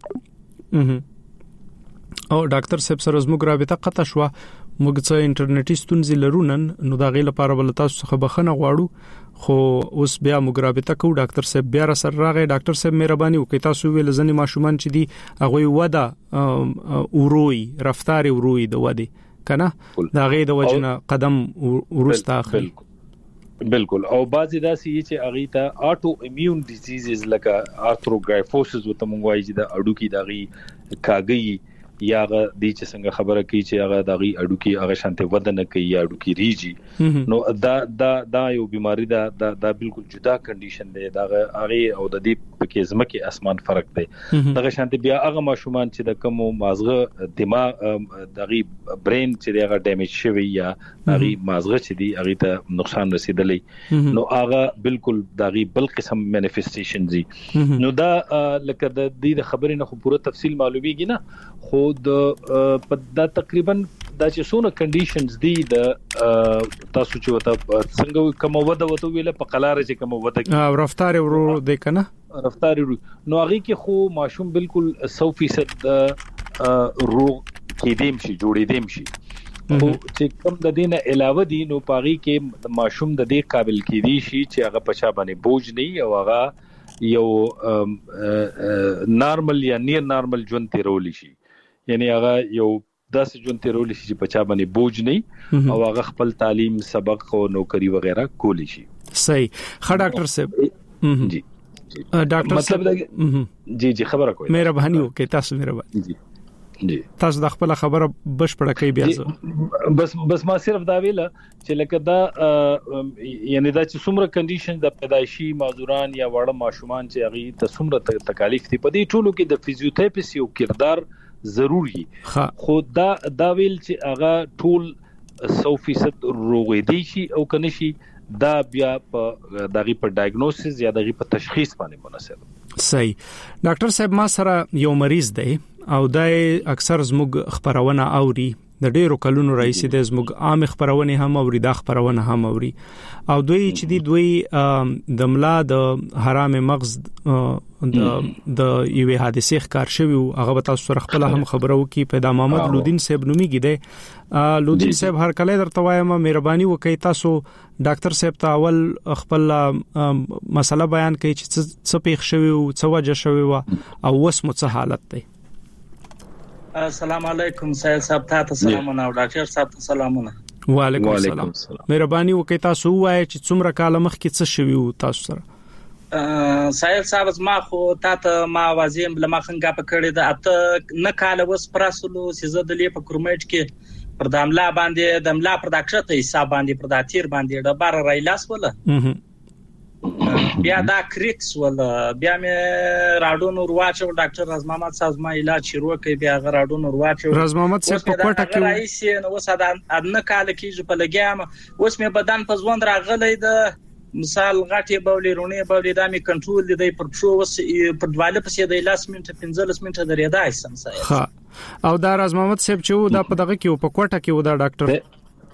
او ډاکټر صاحب سره زموږ رابطه قطع شو، موږ څه انټرنیټي ستونزې لرو نن، نو دا غي لپاره بل تاسو څخه بخښنه غواړو، خو اوس بیا موږ رابطه کوو. ډاکټر صاحب بیا را سره راغی. ډاکټر صاحب مهرباني وکړئ، تاسو ویل ځنې ماشومان چې دي هغه ودا اوروي رفتار اوروي د ودی کنه دا غي د وجنه قدم ورسته اخلي. بالکل. او بعضی داسې چې اغه ته اټو ایمیون ډیزیزز لکه آرثروګرایفوسس وته مونږ وایي چې د اډوکی دغه کاګي یا د چې څنګه خبره کوي چې هغه دغه اډوکی هغه شانته ودنه کوي یا اډوکی ریږي، نو دا دا دا یو بیماری ده. دا دا بالکل جدا کنډیشن دی. دا هغه او د دې پکې زمکه اسمان فرق دی. دغه شانته بیا هغه ماشومان چې د کوم مازغه دماغ دغه برین چې هغه ډیمیج شوی یا هغه مازغه چې دی هغه ته نقصان رسیدلی، نو هغه بالکل دغه بل قسم مانیفیسټیشن دي. نو دا لکه د دې خبرې نه خو پوره تفصیل معلومیږي نه، خو د دا تقریبا دا چې څونه کنډیشنز دي د تاسو چې وته څنګه کوم وده وته ویله په قلاره چې کوم وده او رفتار ورو د کنه رفتار ورو، نو هغه کې خو ماشوم بالکل سو فیصد روغ کېدیم شي جوړېدیم شي. خو چې کوم د دینه علاوه دي نو پاغي کې ماشوم د دې قابل کېدی شي چې هغه پچا باندې بوج نه او هغه یو نارمل یا نیر نارمل ژوند تیرول شي، یعنی هغه یو داسې ژوند تیرول شي چې پچا باندې بوج نه او هغه خپل تعلیم سبق او نوکری وغیرہ کولی شي. صحیح. خا ډاکټر صاحب جی ډاکټر صاحب جی جی خبره کوي، مهرباني وکړئ، تاسو مهرباني جی جی تاسو د خپل خبره بشپړه کوي بیا زه بس بس ما صرف دا ویله چې لکه دا یعنی دا چې څومره کنډیشن د پیدایشي معذوران یا وړه ماشومان چې هغه ته څومره تکالیف دي په دې ټولو کې د فزیوتراپیست یو کردار ضروری، خو دا دا ویل چې هغه ټول سو فیصد روغېدي شي او کنه شي دا بیا په دغه په ډایګنوسس یا دغه په تشخیص باندې مناسب. صحیح. ډاکټر صاحب ما سره یو مریض دی او دای اکثر زموږ خبرونه اوري، د ډیرو کلونو رئیس د زموږ عام خبرونه هم اوري، د خبرونه هم اوري او دوی چې دی دوی د ملا د حرام مغز د د یوې حادثې ښکار شوی او هغه به تاسو سره خپل هم خبرو کې پیدا محمد لودین صاحب نوميږي دی. لودین صاحب هر کله درته وایم مهرباني وکړئ تاسو ډاکټر صاحب ته اول خپل مسله بیان کړئ چې څه پیښ شوی او څه وجه شوی او اوس مو څه حالت دی. السلام علیکم سید صاحب تاسو سلامونه او ډاکټر صاحب ته سلامونه. وعلیکم السلام. مهرباني وکړئ تاسو وایئ چې څومره کال مخکې څه شوی وو تاسو سره؟ سید صاحب ما خو تاسو ما وازیم لمه خنګه پکړې ده اته نه کال وس پراسلو سیزه د لې په کورمټ کې پر داملا باندې دملا پر داکښته حساب باندې پر داتیر باندې د بار رایلاس ولا بیا دا کریکس ولا بیا مې راډونو ورواچو ډاکټر راز محمد صاحب ما علاج شروع کړ بیا راډونو ورواچو راز محمد صاحب په کوټه کې راځي نو وساده ادنه کال کې په لګیام اوس مې بدن په ځوند راغلې ده مثال غټي بولې رونی بولې د می کنټرول دی پر شو وس پر دواله پسې د لاس منټه پنځلس منټه درېدا سم سای ها او دا راز محمد صاحب چې دا په دغه کې په کوټه کې و دا ډاکټر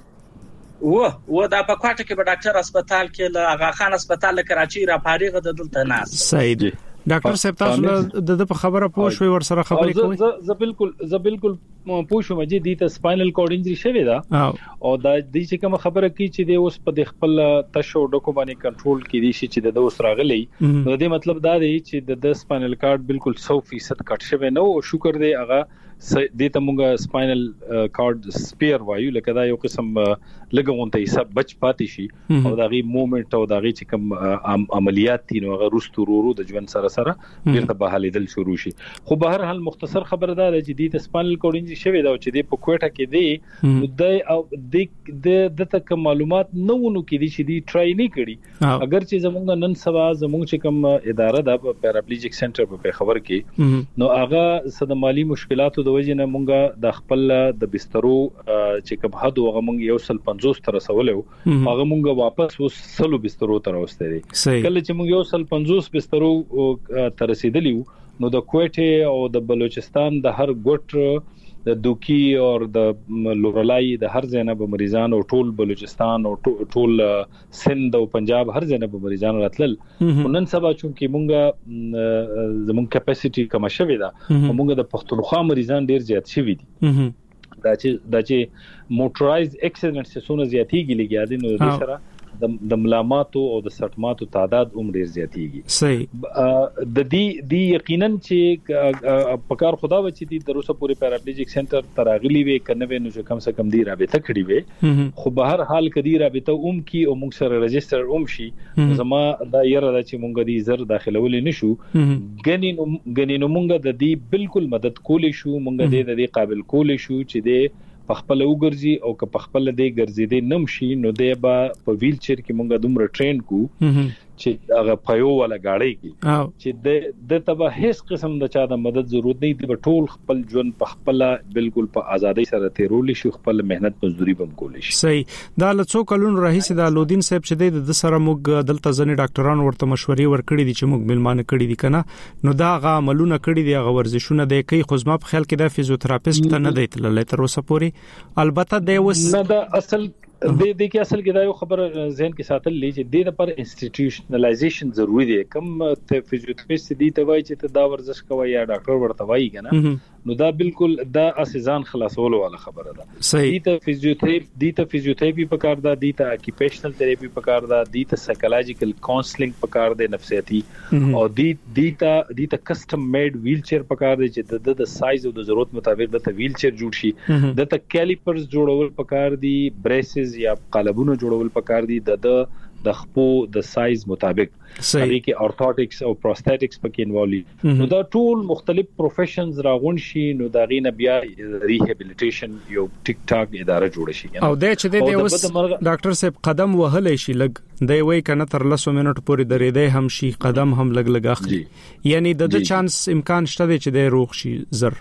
و و دا په کوټه کې په ډاکټر هسپتال کې له اغا خان هسپتال کراچي را فارغ د دلته ناس صحیح دی ډاکټر صاحب تاسو د په خبره پوه شوي ور سره خبرې کوي زه زه بالکل زه بالکل پوه شوم چې د ته سپاینل کورډ انجری شوی دا او دا د چې کوم خبره کوي چې د اوس په خپل تشو ډکو باندې کنټرول کړي شي چې د اوس راغلی نو د مطلب دا دی چې د سپاینل کارډ بالکل سو فیصد کټ شوی نو او شکر دی هغه د ته موږ سپاینل کارډ سپیر وایو لکه دا یو قسم لګونته حساب بچ پاتې شي او دا غي موومېنټ او دا غي چې کوم عملیات دي نو هغه رستو رورو د ژوند سره سره بیرته بحالیدل شروع شي خو به هر حال مختصر خبردار چې د سپاینل کورډ انجری شوی دا چې د په کوټه کې دی نو د او د د تک معلومات نو نو کې دي چې دی ټرای نه کړي اگر چې زمونږ نن سبا زمونږ چې کوم اداره د پیراپلیجیک سنټر په خبر کې نو هغه صد مالی مشکلات د وجې نه مونږه د خپل د بسترو چې کوم حد هغه مونږ یو سل پنځوس تر سوالو هغه مونږه واپس وس سلو بسترو تر اوسته دي کله چې مونږ یو سل پنځوس بسترو تر رسیدلی نو د کوټه او د بلوچستان د هر ګوټ د دوکي او د لورلای د هر ځای نه به مریضان او ټول بلوچستان او ټول سند او پنجاب هر ځای نه به مریضان راتلل نن سبا چې مونږه زموږ کیپاسټي کم شوی دا مونږه د پښتونخوا مریضان ډیر زیات شوی دي دا چې دا چې موټرایز اکسیډنټ څخه زیاتېږي لګیا دي نو د سره د ملاماتو او د سټماتو تعداد هم ډیر زیاتېږي صحیح د دې دی یقینا چې پکار خدا و چې د روسه پوری پیراپلیجیک سنټر تراغلی وي کنه نو چې کم څه کم دی رابطه کړی وي خو به هر حال کدي رابطه اوم کی او موږ سره رجستر اوم شي زما دا یره د چې موږ دې زر داخلول نشو غنی غنی نو موږ د دې بالکل مدد کولې شو موږ دې د دې قابل کولې شو چې دې پخپل وګرځي او که پخپل دې ګرځي دې نمشي نو دې با په ویل چیر کې مونږه دومره ټرین کو چې هغه پيو ولا گاډي کې چې د د تبه هیڅ قسم د چا د مدد ضرورت نه دی ټول خپل ژوند پخپل بالکل په ازادي سره تیرول شي خپل مهنت مزدوري بم کول شي صحیح دا لڅو کلون رئیس د لودین صاحب چې د سره موږ دلته ځنې ډاکټرانو ورته مشورې ورکړې دي چې موږ ملمانه کړې دي کنه نو دا غا عملونه کړې دي غا ورزشونه د کوي خو زما په خیال کې د فزیوتراپیست ته نه دی تللی تر اوسه پورې البته د وس نه دا اصل د دې کې اصل کې دا یو خبر ذهن کې ساتل لې چې د لپاره انسټیټیوشنلایزیشن ضروری دی کم ته فزیوتراپیست دي ته وایي چې ته دا ورزش کوي یا ډاکټر ورته وایي کنه نو دا بالکل دا اساسان خلاصولو والا خبره ده دي ته فزیوتراپی دي ته فزیوتراپی پکار ده دي ته اکیپیشنل تھراپی پکار ده دي ته سایکولوژیکل کاونسلینګ پکار ده نفسیاتی او دي دي ته دي ته کسٹم میډ ویل چیر پکار ده چې د د سایز او د ضرورت مطابق د ویل چیر جوړ شي د ته کیلیپرز جوړول پکار دي بریسز یا قالبونه جوړول پکار دي د د خپو د سایز مطابق هغه کې اورتوټکس او پروستاتکس پکې انوالو نو دا ټول مختلف پروفیشنز راغون شي نو دا غینه بیا ریهابیلیټیشن یو ټیک ټاک اداره جوړ شي او د چې د اوس ډاکټر صاحب قدم وهلې شي لګ دی وای کنه تر لسو منټ پورې درېدې هم شي قدم هم لګ لګ اخلي یعنی د چانس امکان شته چې د روغ شي زر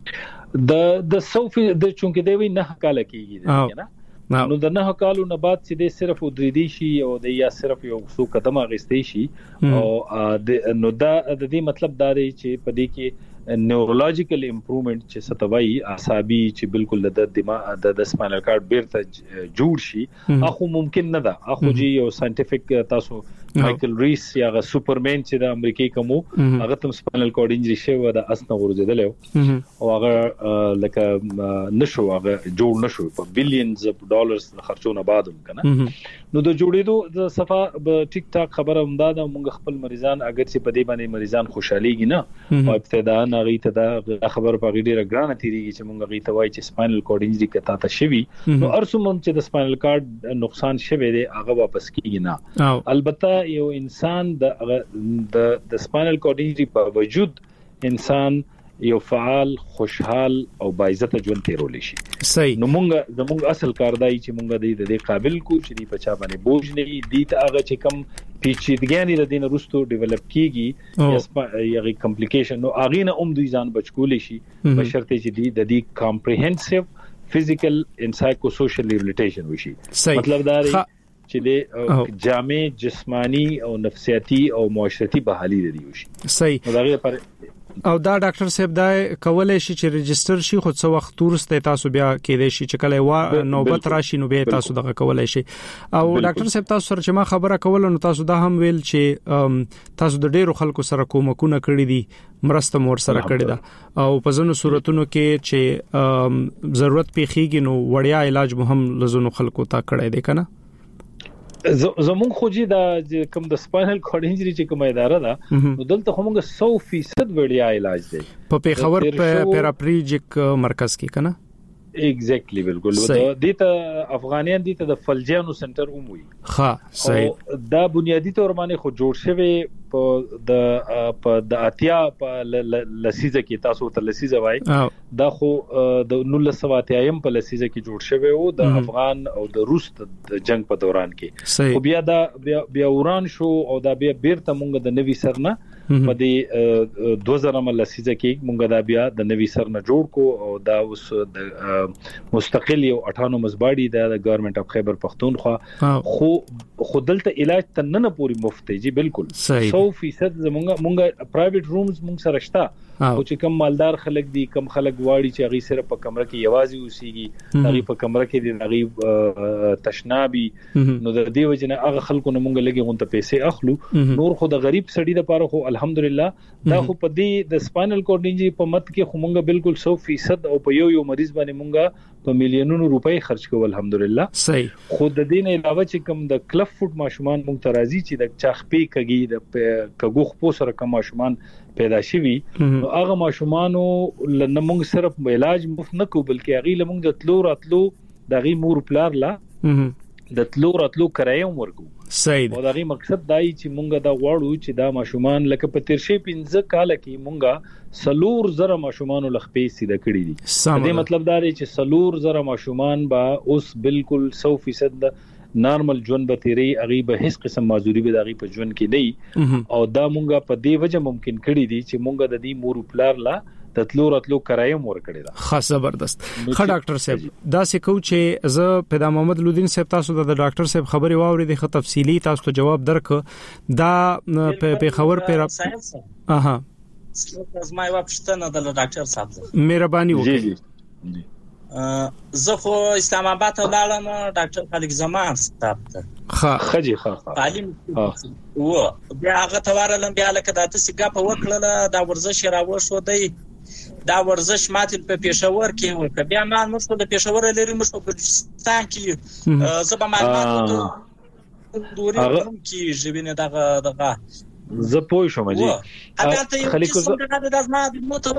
د د سوفي د چونکه دی وی نه کاله کیږي نه نو د نه کالو نه بعد چې د صرف ودریدي شي او د یا صرف یو څو قدم اغستې شي او نو دا د دې مطلب دا دی چې په دې کې نیورولوژیکل امپروومنت چې ستوي اعصابي چې بالکل د دماغ د سپاینل کارډ بیرته جوړ شي اخو ممکن نه ده اخو جی یو ساينټیفیک تاسو مايکل ریس یا غ سوپرمن چې د امریکای کومو هغه تم سپاینل کورډ انجری شوی د اسنه ورزیدل او هغه لکه نشو هغه جوړ نشو په بلینز اف ډالرز خرچونه بعدم کنه نو د جوړېدو د صفه په ټیک ټاک خبره همداده موږ خپل مریضان اگر چې په دې باندې مریضان خوشاليږي نه او ابتدا نه غیته دا خبر په غیډه ګرانه تیریږي چې موږ غیته وای چې سپاینل کورډ انجری کته تا شوی نو ارسوم چې د سپاینل کارډ نقصان شوی دی هغه واپس کیږي نه البته یو انسان د د سپاینل کورډ انجری په وجود انسان یو فعال خوشحال او باعزت ژوند تیرول شي صحیح نو مونږ زموږ اصل کار دی چې مونږ د دې قابل کو چې دی په چا باندې بوج نه دی ته هغه چې کم پیچیدګیاں د دین رستو ډیولپ کیږي یا یغه کمپلیکیشن نو اغه نه اوم دوی ځان بچکول شي بشرطه چې دی د دې کمپریهنسیو فزیکل ان سایکو سوشل ریهابلیټیشن وشي مطلب دا دی چې د جامع جسمانی او نفسیاتی او معاشرتي بحالي لري وشي صحیح دا غیر پر او دا ډاکټر صاحب دا کولای شي چې ريجستره شي خو څو وخت ورسته تاسو بیا کېدای شي چې کله وا نوبت راشي نو به تاسو دغه کولای شي او ډاکټر صاحب تاسو سره چې ما خبره کوله نو تاسو دا هم ویل چې تاسو د ډیرو خلکو سره کومکونه کړی دي مرسته مور سره کړی دا او په ځینو صورتونو کې چې ضرورت پیخیږي نو وړیا علاج مهم لزونو خلکو ته کړی دی کنه زمون خوجی دا کوم د سپاینل کورډ انجری چې کومه اداره ده نو دلته همغه سو فیصد وړیا علاج دی په پیښور په پیراپلیجیک مرکز کې کنه ایگزیکټلی بالکل دته افغانیان دته د فلجانو سنټر اوموي ها صحیح دا بنیادی تور باندې خو جوړ شوی په د په د اتیا په لسیزه کې تاسو ته لسیزه وای دا خو د نولس سو اتیایم په لسیزه کې جوړ شوی او د افغان او د روس د جنگ په دوران کې خو بیا دا بیا وران شو او دا بیا بیرته مونږ د نوي سرنه په دې دوه زره لسیزه کې مونږ دا بیا د نوي سرنه جوړ کو او دا اوس د مستقل یو اټانومس باډي د ګورنمنت اف خیبر پختونخوا خو خودلته علاج تننه پوری مفت دی بالکل سو فیصد زمونږ مونږ پرایویټ رومز مونږ سره شته او چې کم مالدار خلک دي کم خلک واړي چې هغه سره په کمره کې یوازې اوسېږي هغه په کمره کې دي هغه تشنابي نو د دې وجنه هغه خلکو نه مونږ لګي غونته پیسې اخلو نور خو د غریب سړي د پاره خو الحمدلله دا خو په دې د سپاینل کورډ انجری په مت کې خو مونږ بالکل سو فیصد او په یو یو مریض باندې مونږ په میلیونونو روپۍ خرج کوو الحمدلله صحیح خو د دې نه علاوه چې کوم د کلف فوټ ماشومان مونږ ته راځي چې د چاخپی کګي د کګوخ پو سره کوم ماشومان پیدا شوي نو هغه ماشومانو لنه مونږ صرف علاج مفت نه کوو بلکې هغه لمونږ د تلو راتلو د غي مور پلار لا د تلو راتلو کرایه ورکو صحیح او دا غي مقصد دای چې مونږ دا غواړو چې دا ماشومان لکه په تیر شي پنځه کال کې مونږه سلور زره ماشومان لخپې سیده کړی دي دې مطلب دا دی چې سلور زره ماشومان با اوس بالکل سو فیصد نارمل ژوند به تیری اغي به هیڅ قسم معذوري به دغه په ژوند کې نه او دا مونږه په دې وجه ممکن کړی دي چې مونږه د دې مور پلار لا د تلو راتلو کرایم ور کړی دا خاص زبردست خ ډاکټر صاحب دا سې کو چې زه پیدا محمد لودین صاحب تاسو د ډاکټر صاحب خبري واوري د تفصیلی تاسو ته جواب درک دا په خبر پر اها زما یو پښتنه د ډاکټر صاحب مهرباني وکړئ زه خو اسلام آباد ته لاړم ډاکټر خالق زمان صاحب ته ها خجي ها تعلیم و بیا هغه توارلم بیا لکه د تاسو غپ وکړه دا ورزش راو شو دی دا ورزش ماته په پېښور کې ورک بیا ما نو د پېښور لري مشو په پاکستان کې زبا معلومات دوری کې ژبینه دغه دغه زه پوه شوم جی خلیق زمان د ازما د موټر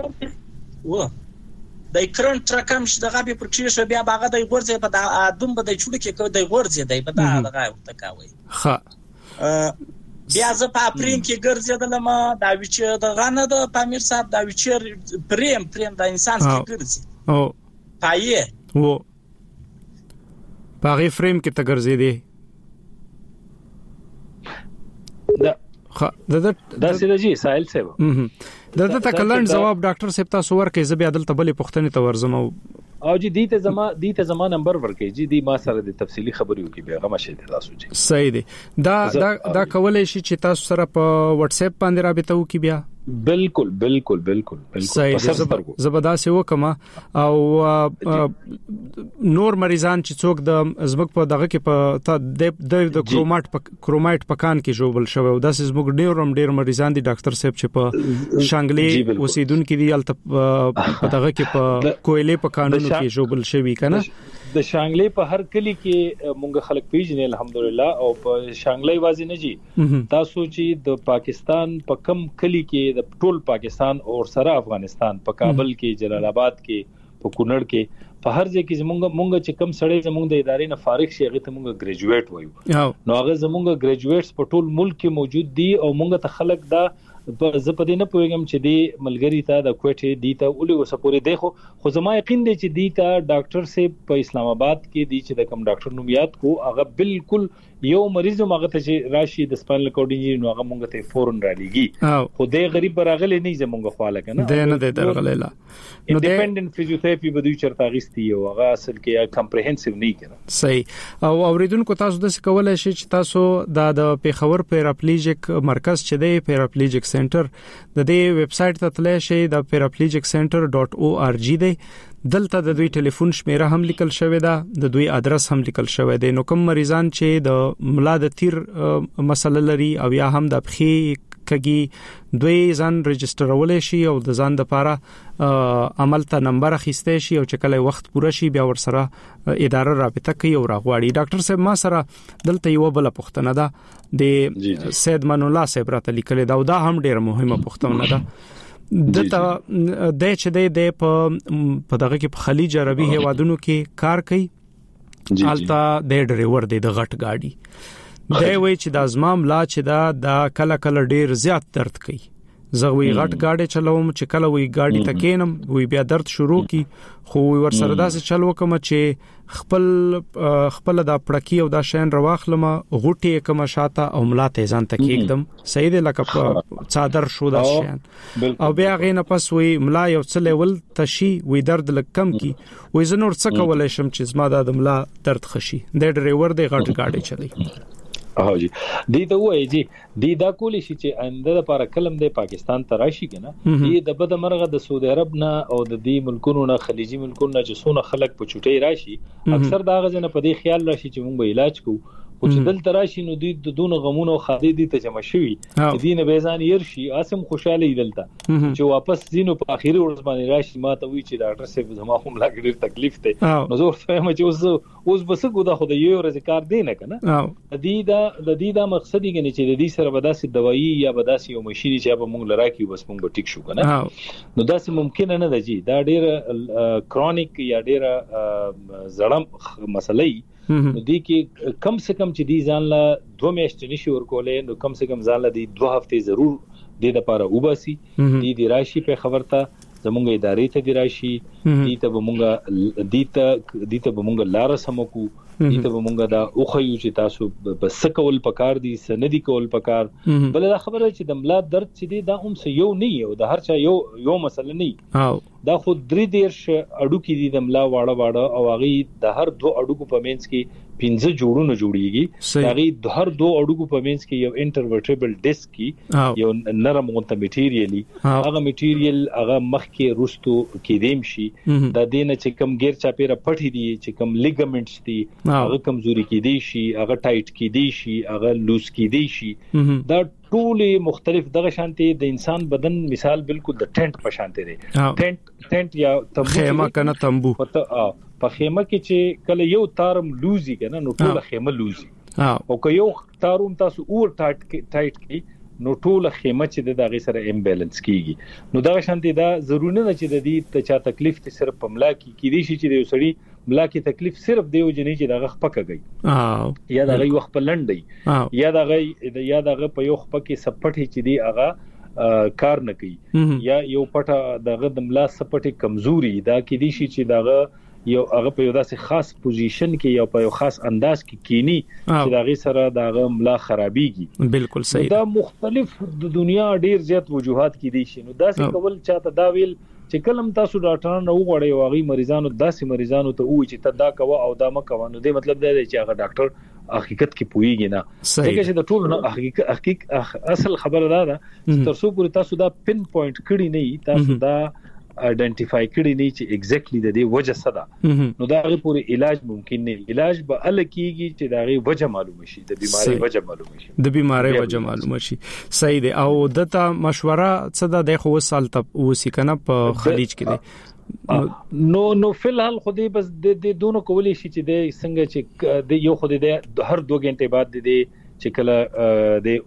و د کرنټ رقم شته غبي پر کښې شو بیا باغه د غورځي په د دوم به د چوله کې کو د غورځي دی په دا دغه ورته کاوي ها بیا زه په اپرین کې ګرځیدلم دا وچ د غانه د پامیر صاحب دا وچ پریم پریم د انسان کې ګرځي او پایې و پاغي فریم کې ته ګرځې دی دا خا د دا سیده جی سائل صاحب دته تکلند جواب ډاکټر صاحب تاسو ورکې زبې عدالت بلې پښتنې ته ورزم او جی دیته زما دیته زما نمبر ورکې جی دی ما سره د تفصیلی خبرې وکي به غو مشه تاسو جی صحیح دی دا دا دا کولای شي چې تاسو سره په واتس اپ باندې رابطه وکي بیا بالکل بالکل بالکل بالکل زبردست وکما او نور مریضان چې څوک د زمک په دغه کې په د کرومات کرومایټ پکان کې جوړول شوی او داسې زموږ ډیرم ډیر مریضان دي ډاکټر صاحب چې په شانګلي اوسیدونکو دي الته په دغه کې په کویلې پکانونو کې جوړول شوی کنه د شانګلي په هر کلی کې مونږ خلک پیژنې الحمدلله او په شانګلي وازی نه جی تاسو چې د پاکستان په کم کلی کې د ټول پاکستان او سره افغانستان په کابل کې جلال آباد کې په کونړ کې په هر ځای کې زمونږ مونږ چې کم سړی زمونږ د ادارې نه فارغ شي هغه ته مونږ ګریجویټ وایو نو هغه زمونږ ګریجویټس په ټول ملک کې موجود دي او مونږ ته خلک دا زه په دې نه پوهیږم چې دی ملګری ته د کوټې دی ته ولې وسپوري دی خو خو زما یقین دی چې دی ته ډاکټر صاحب په اسلام آباد کې دی چې د کوم ډاکټر نوم یاد کو هغه بالکل یو مریض ماغه ته چې راشي د سپاینل کورډ انجری نو هغه مونږ ته فورن را لګي خو دی غریب راغلی نه زمونږ خواله کنه دی نه دی درغلی لا نو ډیپندنت فزیوتراپي به دوی چرته غیستي او هغه اصل کې کمپریهنسیو نه کړه صحیح او اوریدونکو تاسو د څه کولای شئ چې تاسو د پیښور پیراپلیجیک مرکز چې دی پیراپلیجیک سنټر د دې ویب سټ ته تللی شئ د پیراپلیجیک سنټر ډاٹ او ار جی دی دلته د دوی ټلیفون شمیره هم لیکل شوی دا د دوی ادرس هم لیکل شوی دی نو کوم مریضان چې د ملا د تیر مسله لري او یا هم د پخې کګي دوی ځان ريجسترولې شي او د ځان د لپاره عمل ته نمبر اخیستې شي او چې کله وخت پوره شي بیا ور سره اداره رابطه کوي او راغواړي ډاکټر صاحب ما سره دلته یو بل پوښتنه ده د سید من الله صاحب راته لیکل دا او دا هم ډیره مهمه پوښتنه ده دته د چې د په دغه کې په خلیج عربي هوادونو کې کار کوي حالته د ډرایور د غټ گاډي دی وی چې د ازمام لا چې دا د کله کله ډیر زیات درد کوي زه وی غټ گاډي چلوم چې کله وی گاډي تکینم وی بیا درد شروع کی خو ور سره داسې چلو کوم چې خپل خپل د پړکی او د شین رواخلم غوټي کوم شاته او ملاته ځان تک एकदम صحیح دی لکه صادر شو د شین او بیا غینه پس وی ملا یو څه لیول تشي وی درد لکم کی وی زنور څه کولای شم چې زما د ملا درد خشي د ډرایور د غټ گاډي چلی اه جی دی ته وایي جی دی دا کولی شي چې آینده لپاره کلم د پاکستان ته راشي کنه دی د بد مرغه د سعودي عرب نه او د دې ملکونو نه خلیجي ملکونو نه چې سونه خلک په چټي راشي اکثر دا غزنه په دې خیال راشي چې موږ به علاج کوو او چې دلته راشي نو دوی د دون غمونو خادي دي ته جمع شوي دین به ځان يرشي اسم خوشاله دلته چې واپس زینو په اخیری ورځ باندې راشي ما ته وی چې ډاکټر صاحب زما هم لا ډیر تکلیف ته نو زه فهم چې اوس اوس بس کو دا خو د یو ورځ کار دی نه کنه د دې دا د دې دا مقصد یې نه چې د دې سره بداسي دوايي یا بداسي یو مشینی چې به موږ لراکي بس موږ ټیک شو کنه نو دا سم ممکن نه ده جی دا ډیر کرونیک یا ډیر زړم مسلې نو دی کې کم سے کم چې دی ځان لا دوه میاشتې نشي ورکولې نو کم سے کم ځان لا دی دوه هفته ضرور د لپاره وباسي دی دی راشي په خبرته زمونږ ادارې ته دی راشي دی ته بمونږه دی ته دی ته بمونږه لار سمکو دی ته بمونږه دا اوخیو چې تاسو بس کول پکار دي سندي کول پکار بل دا خبره چې د ملا درد چې دی دا هم یو نه یو د هر چا یو یو مسله نه دا خو درې دیرش اډو کې دي د ملا واړه واړه او هغه د هر دوه اډو په مینس کې پنځه جوړونه جوړیږي هغه د هر دوه اډو په مینس کې یو انټرورټیبل ډیسک کې یو نرم غونته میټیریالي هغه میټیریال هغه مخ کې روستو کې دیم شي د دینه چې کم غیر چاپیره پټی دي چې کم لیګامنټس دي هغه کمزوري کې دي شي هغه ټایټ کې دي شي هغه لوز کې دي شي دا ټول مختلف دغه شانتي د انسان بدن مثال بالکل د ټینټ په شانتي دی ټینټ ټینټ یا تمبو خیمه کنه تمبو په خیمه کې چې کله یو تارم لوزي کنه نو ټول خیمه لوزي او که یو تاروم تاسو اور ټایټ ټایټ کی نو ټول خیمه چې د دغه سره امبیلنس کیږي نو دغه شانتي دا ضروري نه چې د دې ته چا تکلیف ته صرف پملا کی کیدي شي چې د سړی ملا کی تکلیف صرف دیو جنې چې دغه خپکږي یا دغه وخت په لنډي یا دغه یا دغه په یو خپکه سپټي چې دی هغه کار نه کوي یا یو پټه دغه د ملا سپټي کمزوري دا کیدي شي چې دغه یو هغه په یو داسې خاص پوزیشن کې یا په یو خاص انداز کې کینی چې دغه سره دغه ملا خرابيږي بالکل صحیح دا مختلف د دنیا ډیر زیات وجوهات کې دي شي نو داسې کول چاته دا ویل چې کلم تاسو ډاکټرانو وغوړی او غي مریضانو داسې مریضانو ته وایي چې ته دا کوه او دا مکوه نو دې مطلب دا دی چې هغه ډاکټر حقیقت کې پويږي نه ځکه چې د ټول نه حقیقت حقیقت اصل خبره ده چې تر څو پورې تاسو دا پن پوینټ کړی نه تاسو دا آئیډنټیفای کړی نه چې ایگزیکټلی د دې وجه څه ده نو دا غي پورې علاج ممکن نه علاج به ال کیږي چې دا غي وجه معلوم شي د بیماری وجه معلوم شي د بیماری وجه معلوم شي صحیح دی او دته مشوره څه ده د خو سال ته وسی کنه په خلیج کې دی نو نو فلحال خو دې بس د دونو کولی شي چې د څنګه چې د یو خو د هر دوه غنټه بعد د چې کله د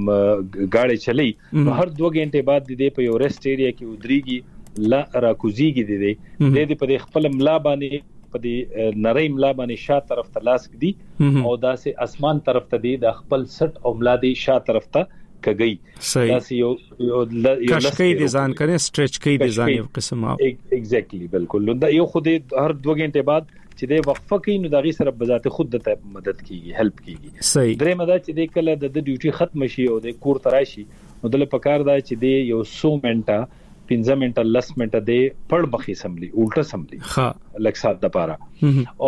گاډي چلی نو هر دوه غنټه بعد د په یو ریسټ ایریا کې ودرېږي لا راکوزیږي د دې د دې په خپل ملا باندې په دې نری ملا باندې شاته طرف ته لاس کړي او داسې اسمان طرف ته دی د خپل سټ او ملا دی شاته طرف ته کګي داسې یو یو کشکې دي ځان کنه سټریچ کوي دي ځان یو قسم او ایگزیکټلی بالکل دا یو خو دې هر دوه غنټه بعد چې د وقفه کوي نو دغه سره بذات خود ته مدد کیږي هیلپ کیږي درې مدد چې د کله د ډیوټي ختم شي او د کور تراشي نو د پکار دا چې د یو سو منټه پنځه منټه لس منټه د پړ بخي سملی الټا سملی ها لکه سات د پاره او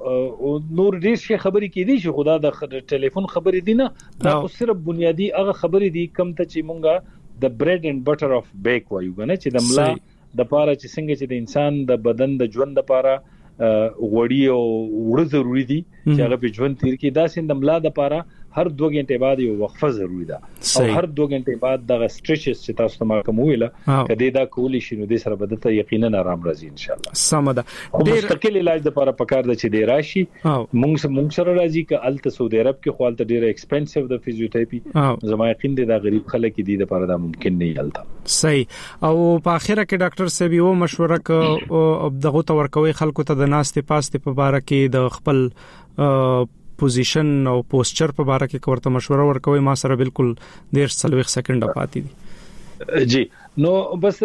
نور دې شي خبرې کې دي چې خدا د ټلیفون خبرې دي نه دا صرف بنیادی هغه خبرې دي کم ته چې مونږه د بریډ اینڈ بټر اف بیک وایو غنه چې د ملا د پاره چې څنګه چې د انسان د بدن د ژوند لپاره غوړی او وړ ضروری دي چې هغه په ژوند تیر کې دا سند ملا د پاره هر دوه غنټه بعد یو وقفه ضروری ده او هر دوه غنټه بعد د سټریچز چې تاسو ته ما کوم ویله کدی دا کولی شي نو د سره بدته یقینا آرام راځي ان شاء الله سمده ډیر مستقل علاج د لپاره پکار ده چې دی راشي مونږ مونږ سره راځي ک الته سعودي عرب کې خپل ته ډیر ایکسپنسیو د فزیوتراپي زما یقین دی دا غریب خلک دي د لپاره دا ممکن نه یالته صحیح او په اخره کې ډاکټر صاحب یو مشوره ک دغه تور کوي خلکو ته د ناستې پاستې په باره کې د خپل پوزیشن او پوسچر په باره کې ورته مشوره ورکوي ما سره بالکل ډیر څلويخ سکند پاتې دي جی نو بس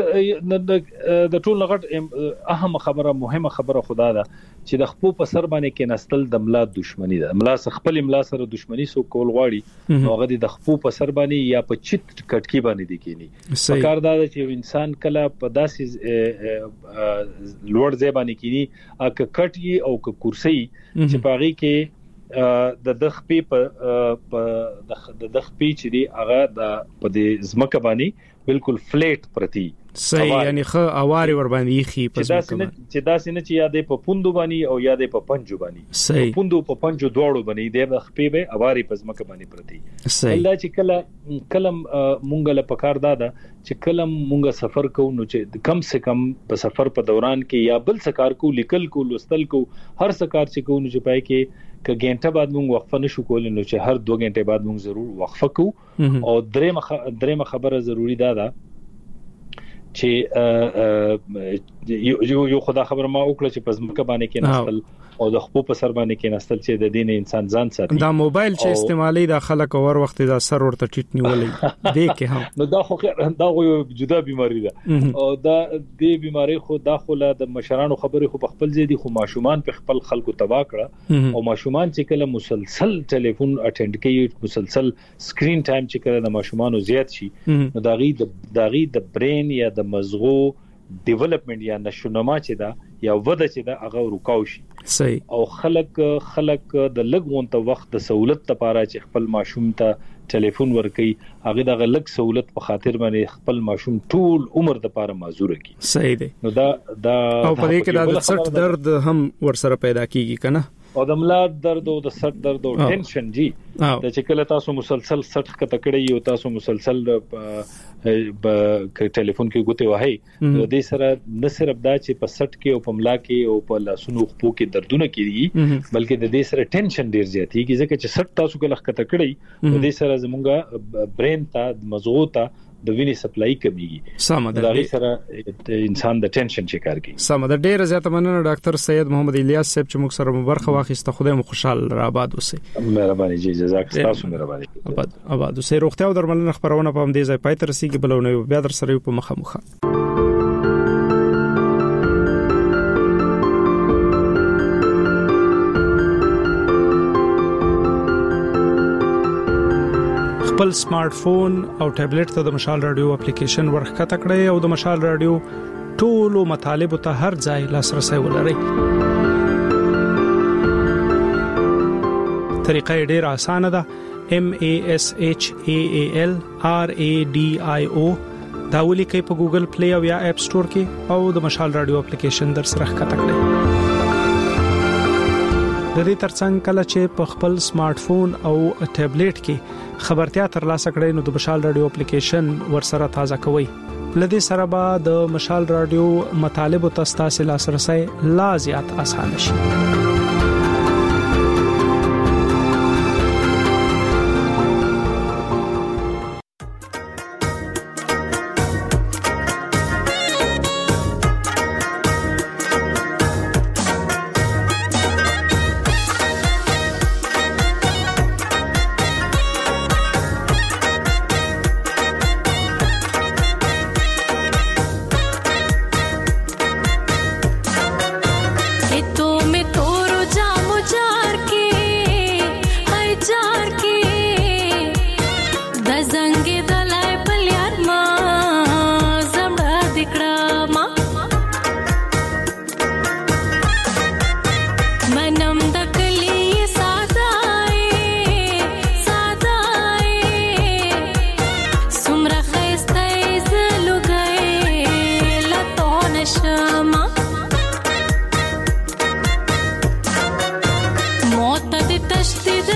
د ټول لغټ اهم خبره مهمه خبره خدا ده چې د خپل په سر باندې کې نستل د ملا دښمنی ده ملا سره خپل ملا سره دښمنی سو کول غواړي نو هغه د خپل په سر باندې یا په چت کټکی باندې دي کینی کار دا چې انسان کله په داسې لوړ ځای باندې کینی اګه کټي او ک کرسي چې پاغي کې د دخپې په د دخپې چې دی هغه د په دې زمکه باندې بالکل فلیټ پرتی صحیح یعنی خو اواري ور باندې خي په زمکه چې دا سینه چې یادې په پوندو باندې او یادې په پنجو باندې پوندو په پنجو دوړو باندې د دخپې به اواري په زمکه باندې پرتی صحیح الله چې کله کلم مونږ له پکار دادا چې کلم مونږ سفر کوو نو چې کم سے کم په سفر په دوران کې یا بل سکار کو لیکل کو لوستل کو هر سکار چې کو نو چې پای کې ک غنټه بعد موږ وقفه نشو کولای نو چې هر دوه غنټه بعد موږ ضرور وقفه کوو او درې مخ درې خبره ضروری ده دا چې یو یو خدا خبر ما وکړه چې پزماکه باندې کې نستل او د خپل په سر باندې کې نستل چې د دین انسان ځان ساتي دا موبایل چې استعمالي د خلک اور وخت دا سر ورته ټیټ نیولې دی کې هم نو دا خو دا یو جدا بیماری ده او دا د بیماری خو داخله د مشرانو خبرې خو په خپل ځای دي خو ماشومان په خپل خلکو تبا کړه او ماشومان چې کله مسلسل ټلیفون اټینډ کوي مسلسل سکرین ټایم چې کله د ماشومانو زیات شي نو دا غي د دا غي د برین یا د مزغو ډیولپمنٹ یا نشونما چې دا یا وده چې دا هغه رکاو شي صحیح او خلک خلک د لګون ته وخت د سہولت لپاره چې خپل ماشوم ته ټلیفون ورکي هغه د لګ سہولت په خاطر باندې خپل ماشوم ټول عمر د لپاره معذور کی صحیح دی نو دا دا او په دې کې د سټ درد هم ورسره پیدا کیږي کنه او د ملا درد او د سر درد او ټینشن جی د چې کله تاسو مسلسل سټ کته کړی یو تاسو مسلسل په ټلیفون کې غوته وای د دې سره نه صرف دا چې په سټ کې او په ملا کې او په لاسونو خپو کې دردونه کیږي بلکې د دې سره ټینشن ډیر زیاتېږي ځکه چې سټ تاسو کله کته کړی د دې سره زمونږه برین ته مزغو ته د وینې سپلای کمیږي سمه دا غي سره انسان د ټینشن شکار کی سمه د ډیر زیات مننه ډاکټر سید محمد الیاس صاحب چې موږ سره مبارخه واخیسته خدای مو خوشاله را آباد اوسئ مهرباني جی جزاک تاسو مهرباني آباد آباد اوسئ روغتیا او درملنه خبرونه په دې ځای پای تر رسیدي بلونه بیا در سره په مخه مخه خپل سمارټ فون او ټابلیټ ته د مشال رادیو اپلیکیشن ورخته کړئ او د مشال رادیو ټولو مطالبو ته هر ځای لاسرسي ولرئ. طریقه ډیره اسانه ده. M A S H A A L R A D I O دا ولیکئ په ګوګل پلی او یا اپ سٹور کې او د مشال رادیو اپلیکیشن در سره ښکته کړئ. د دې ترڅنګ کله چې په خپل سمارټ فون او ټابلیټ کې خبرتیا ترلاسه کړئ نو د مشال رادیو اپلیکیشن ورسره تازه کوئ. لدې سره به د مشال رادیو مطالبه تاسو لاسرسي لا زیات اسانه شي. موت د تشدید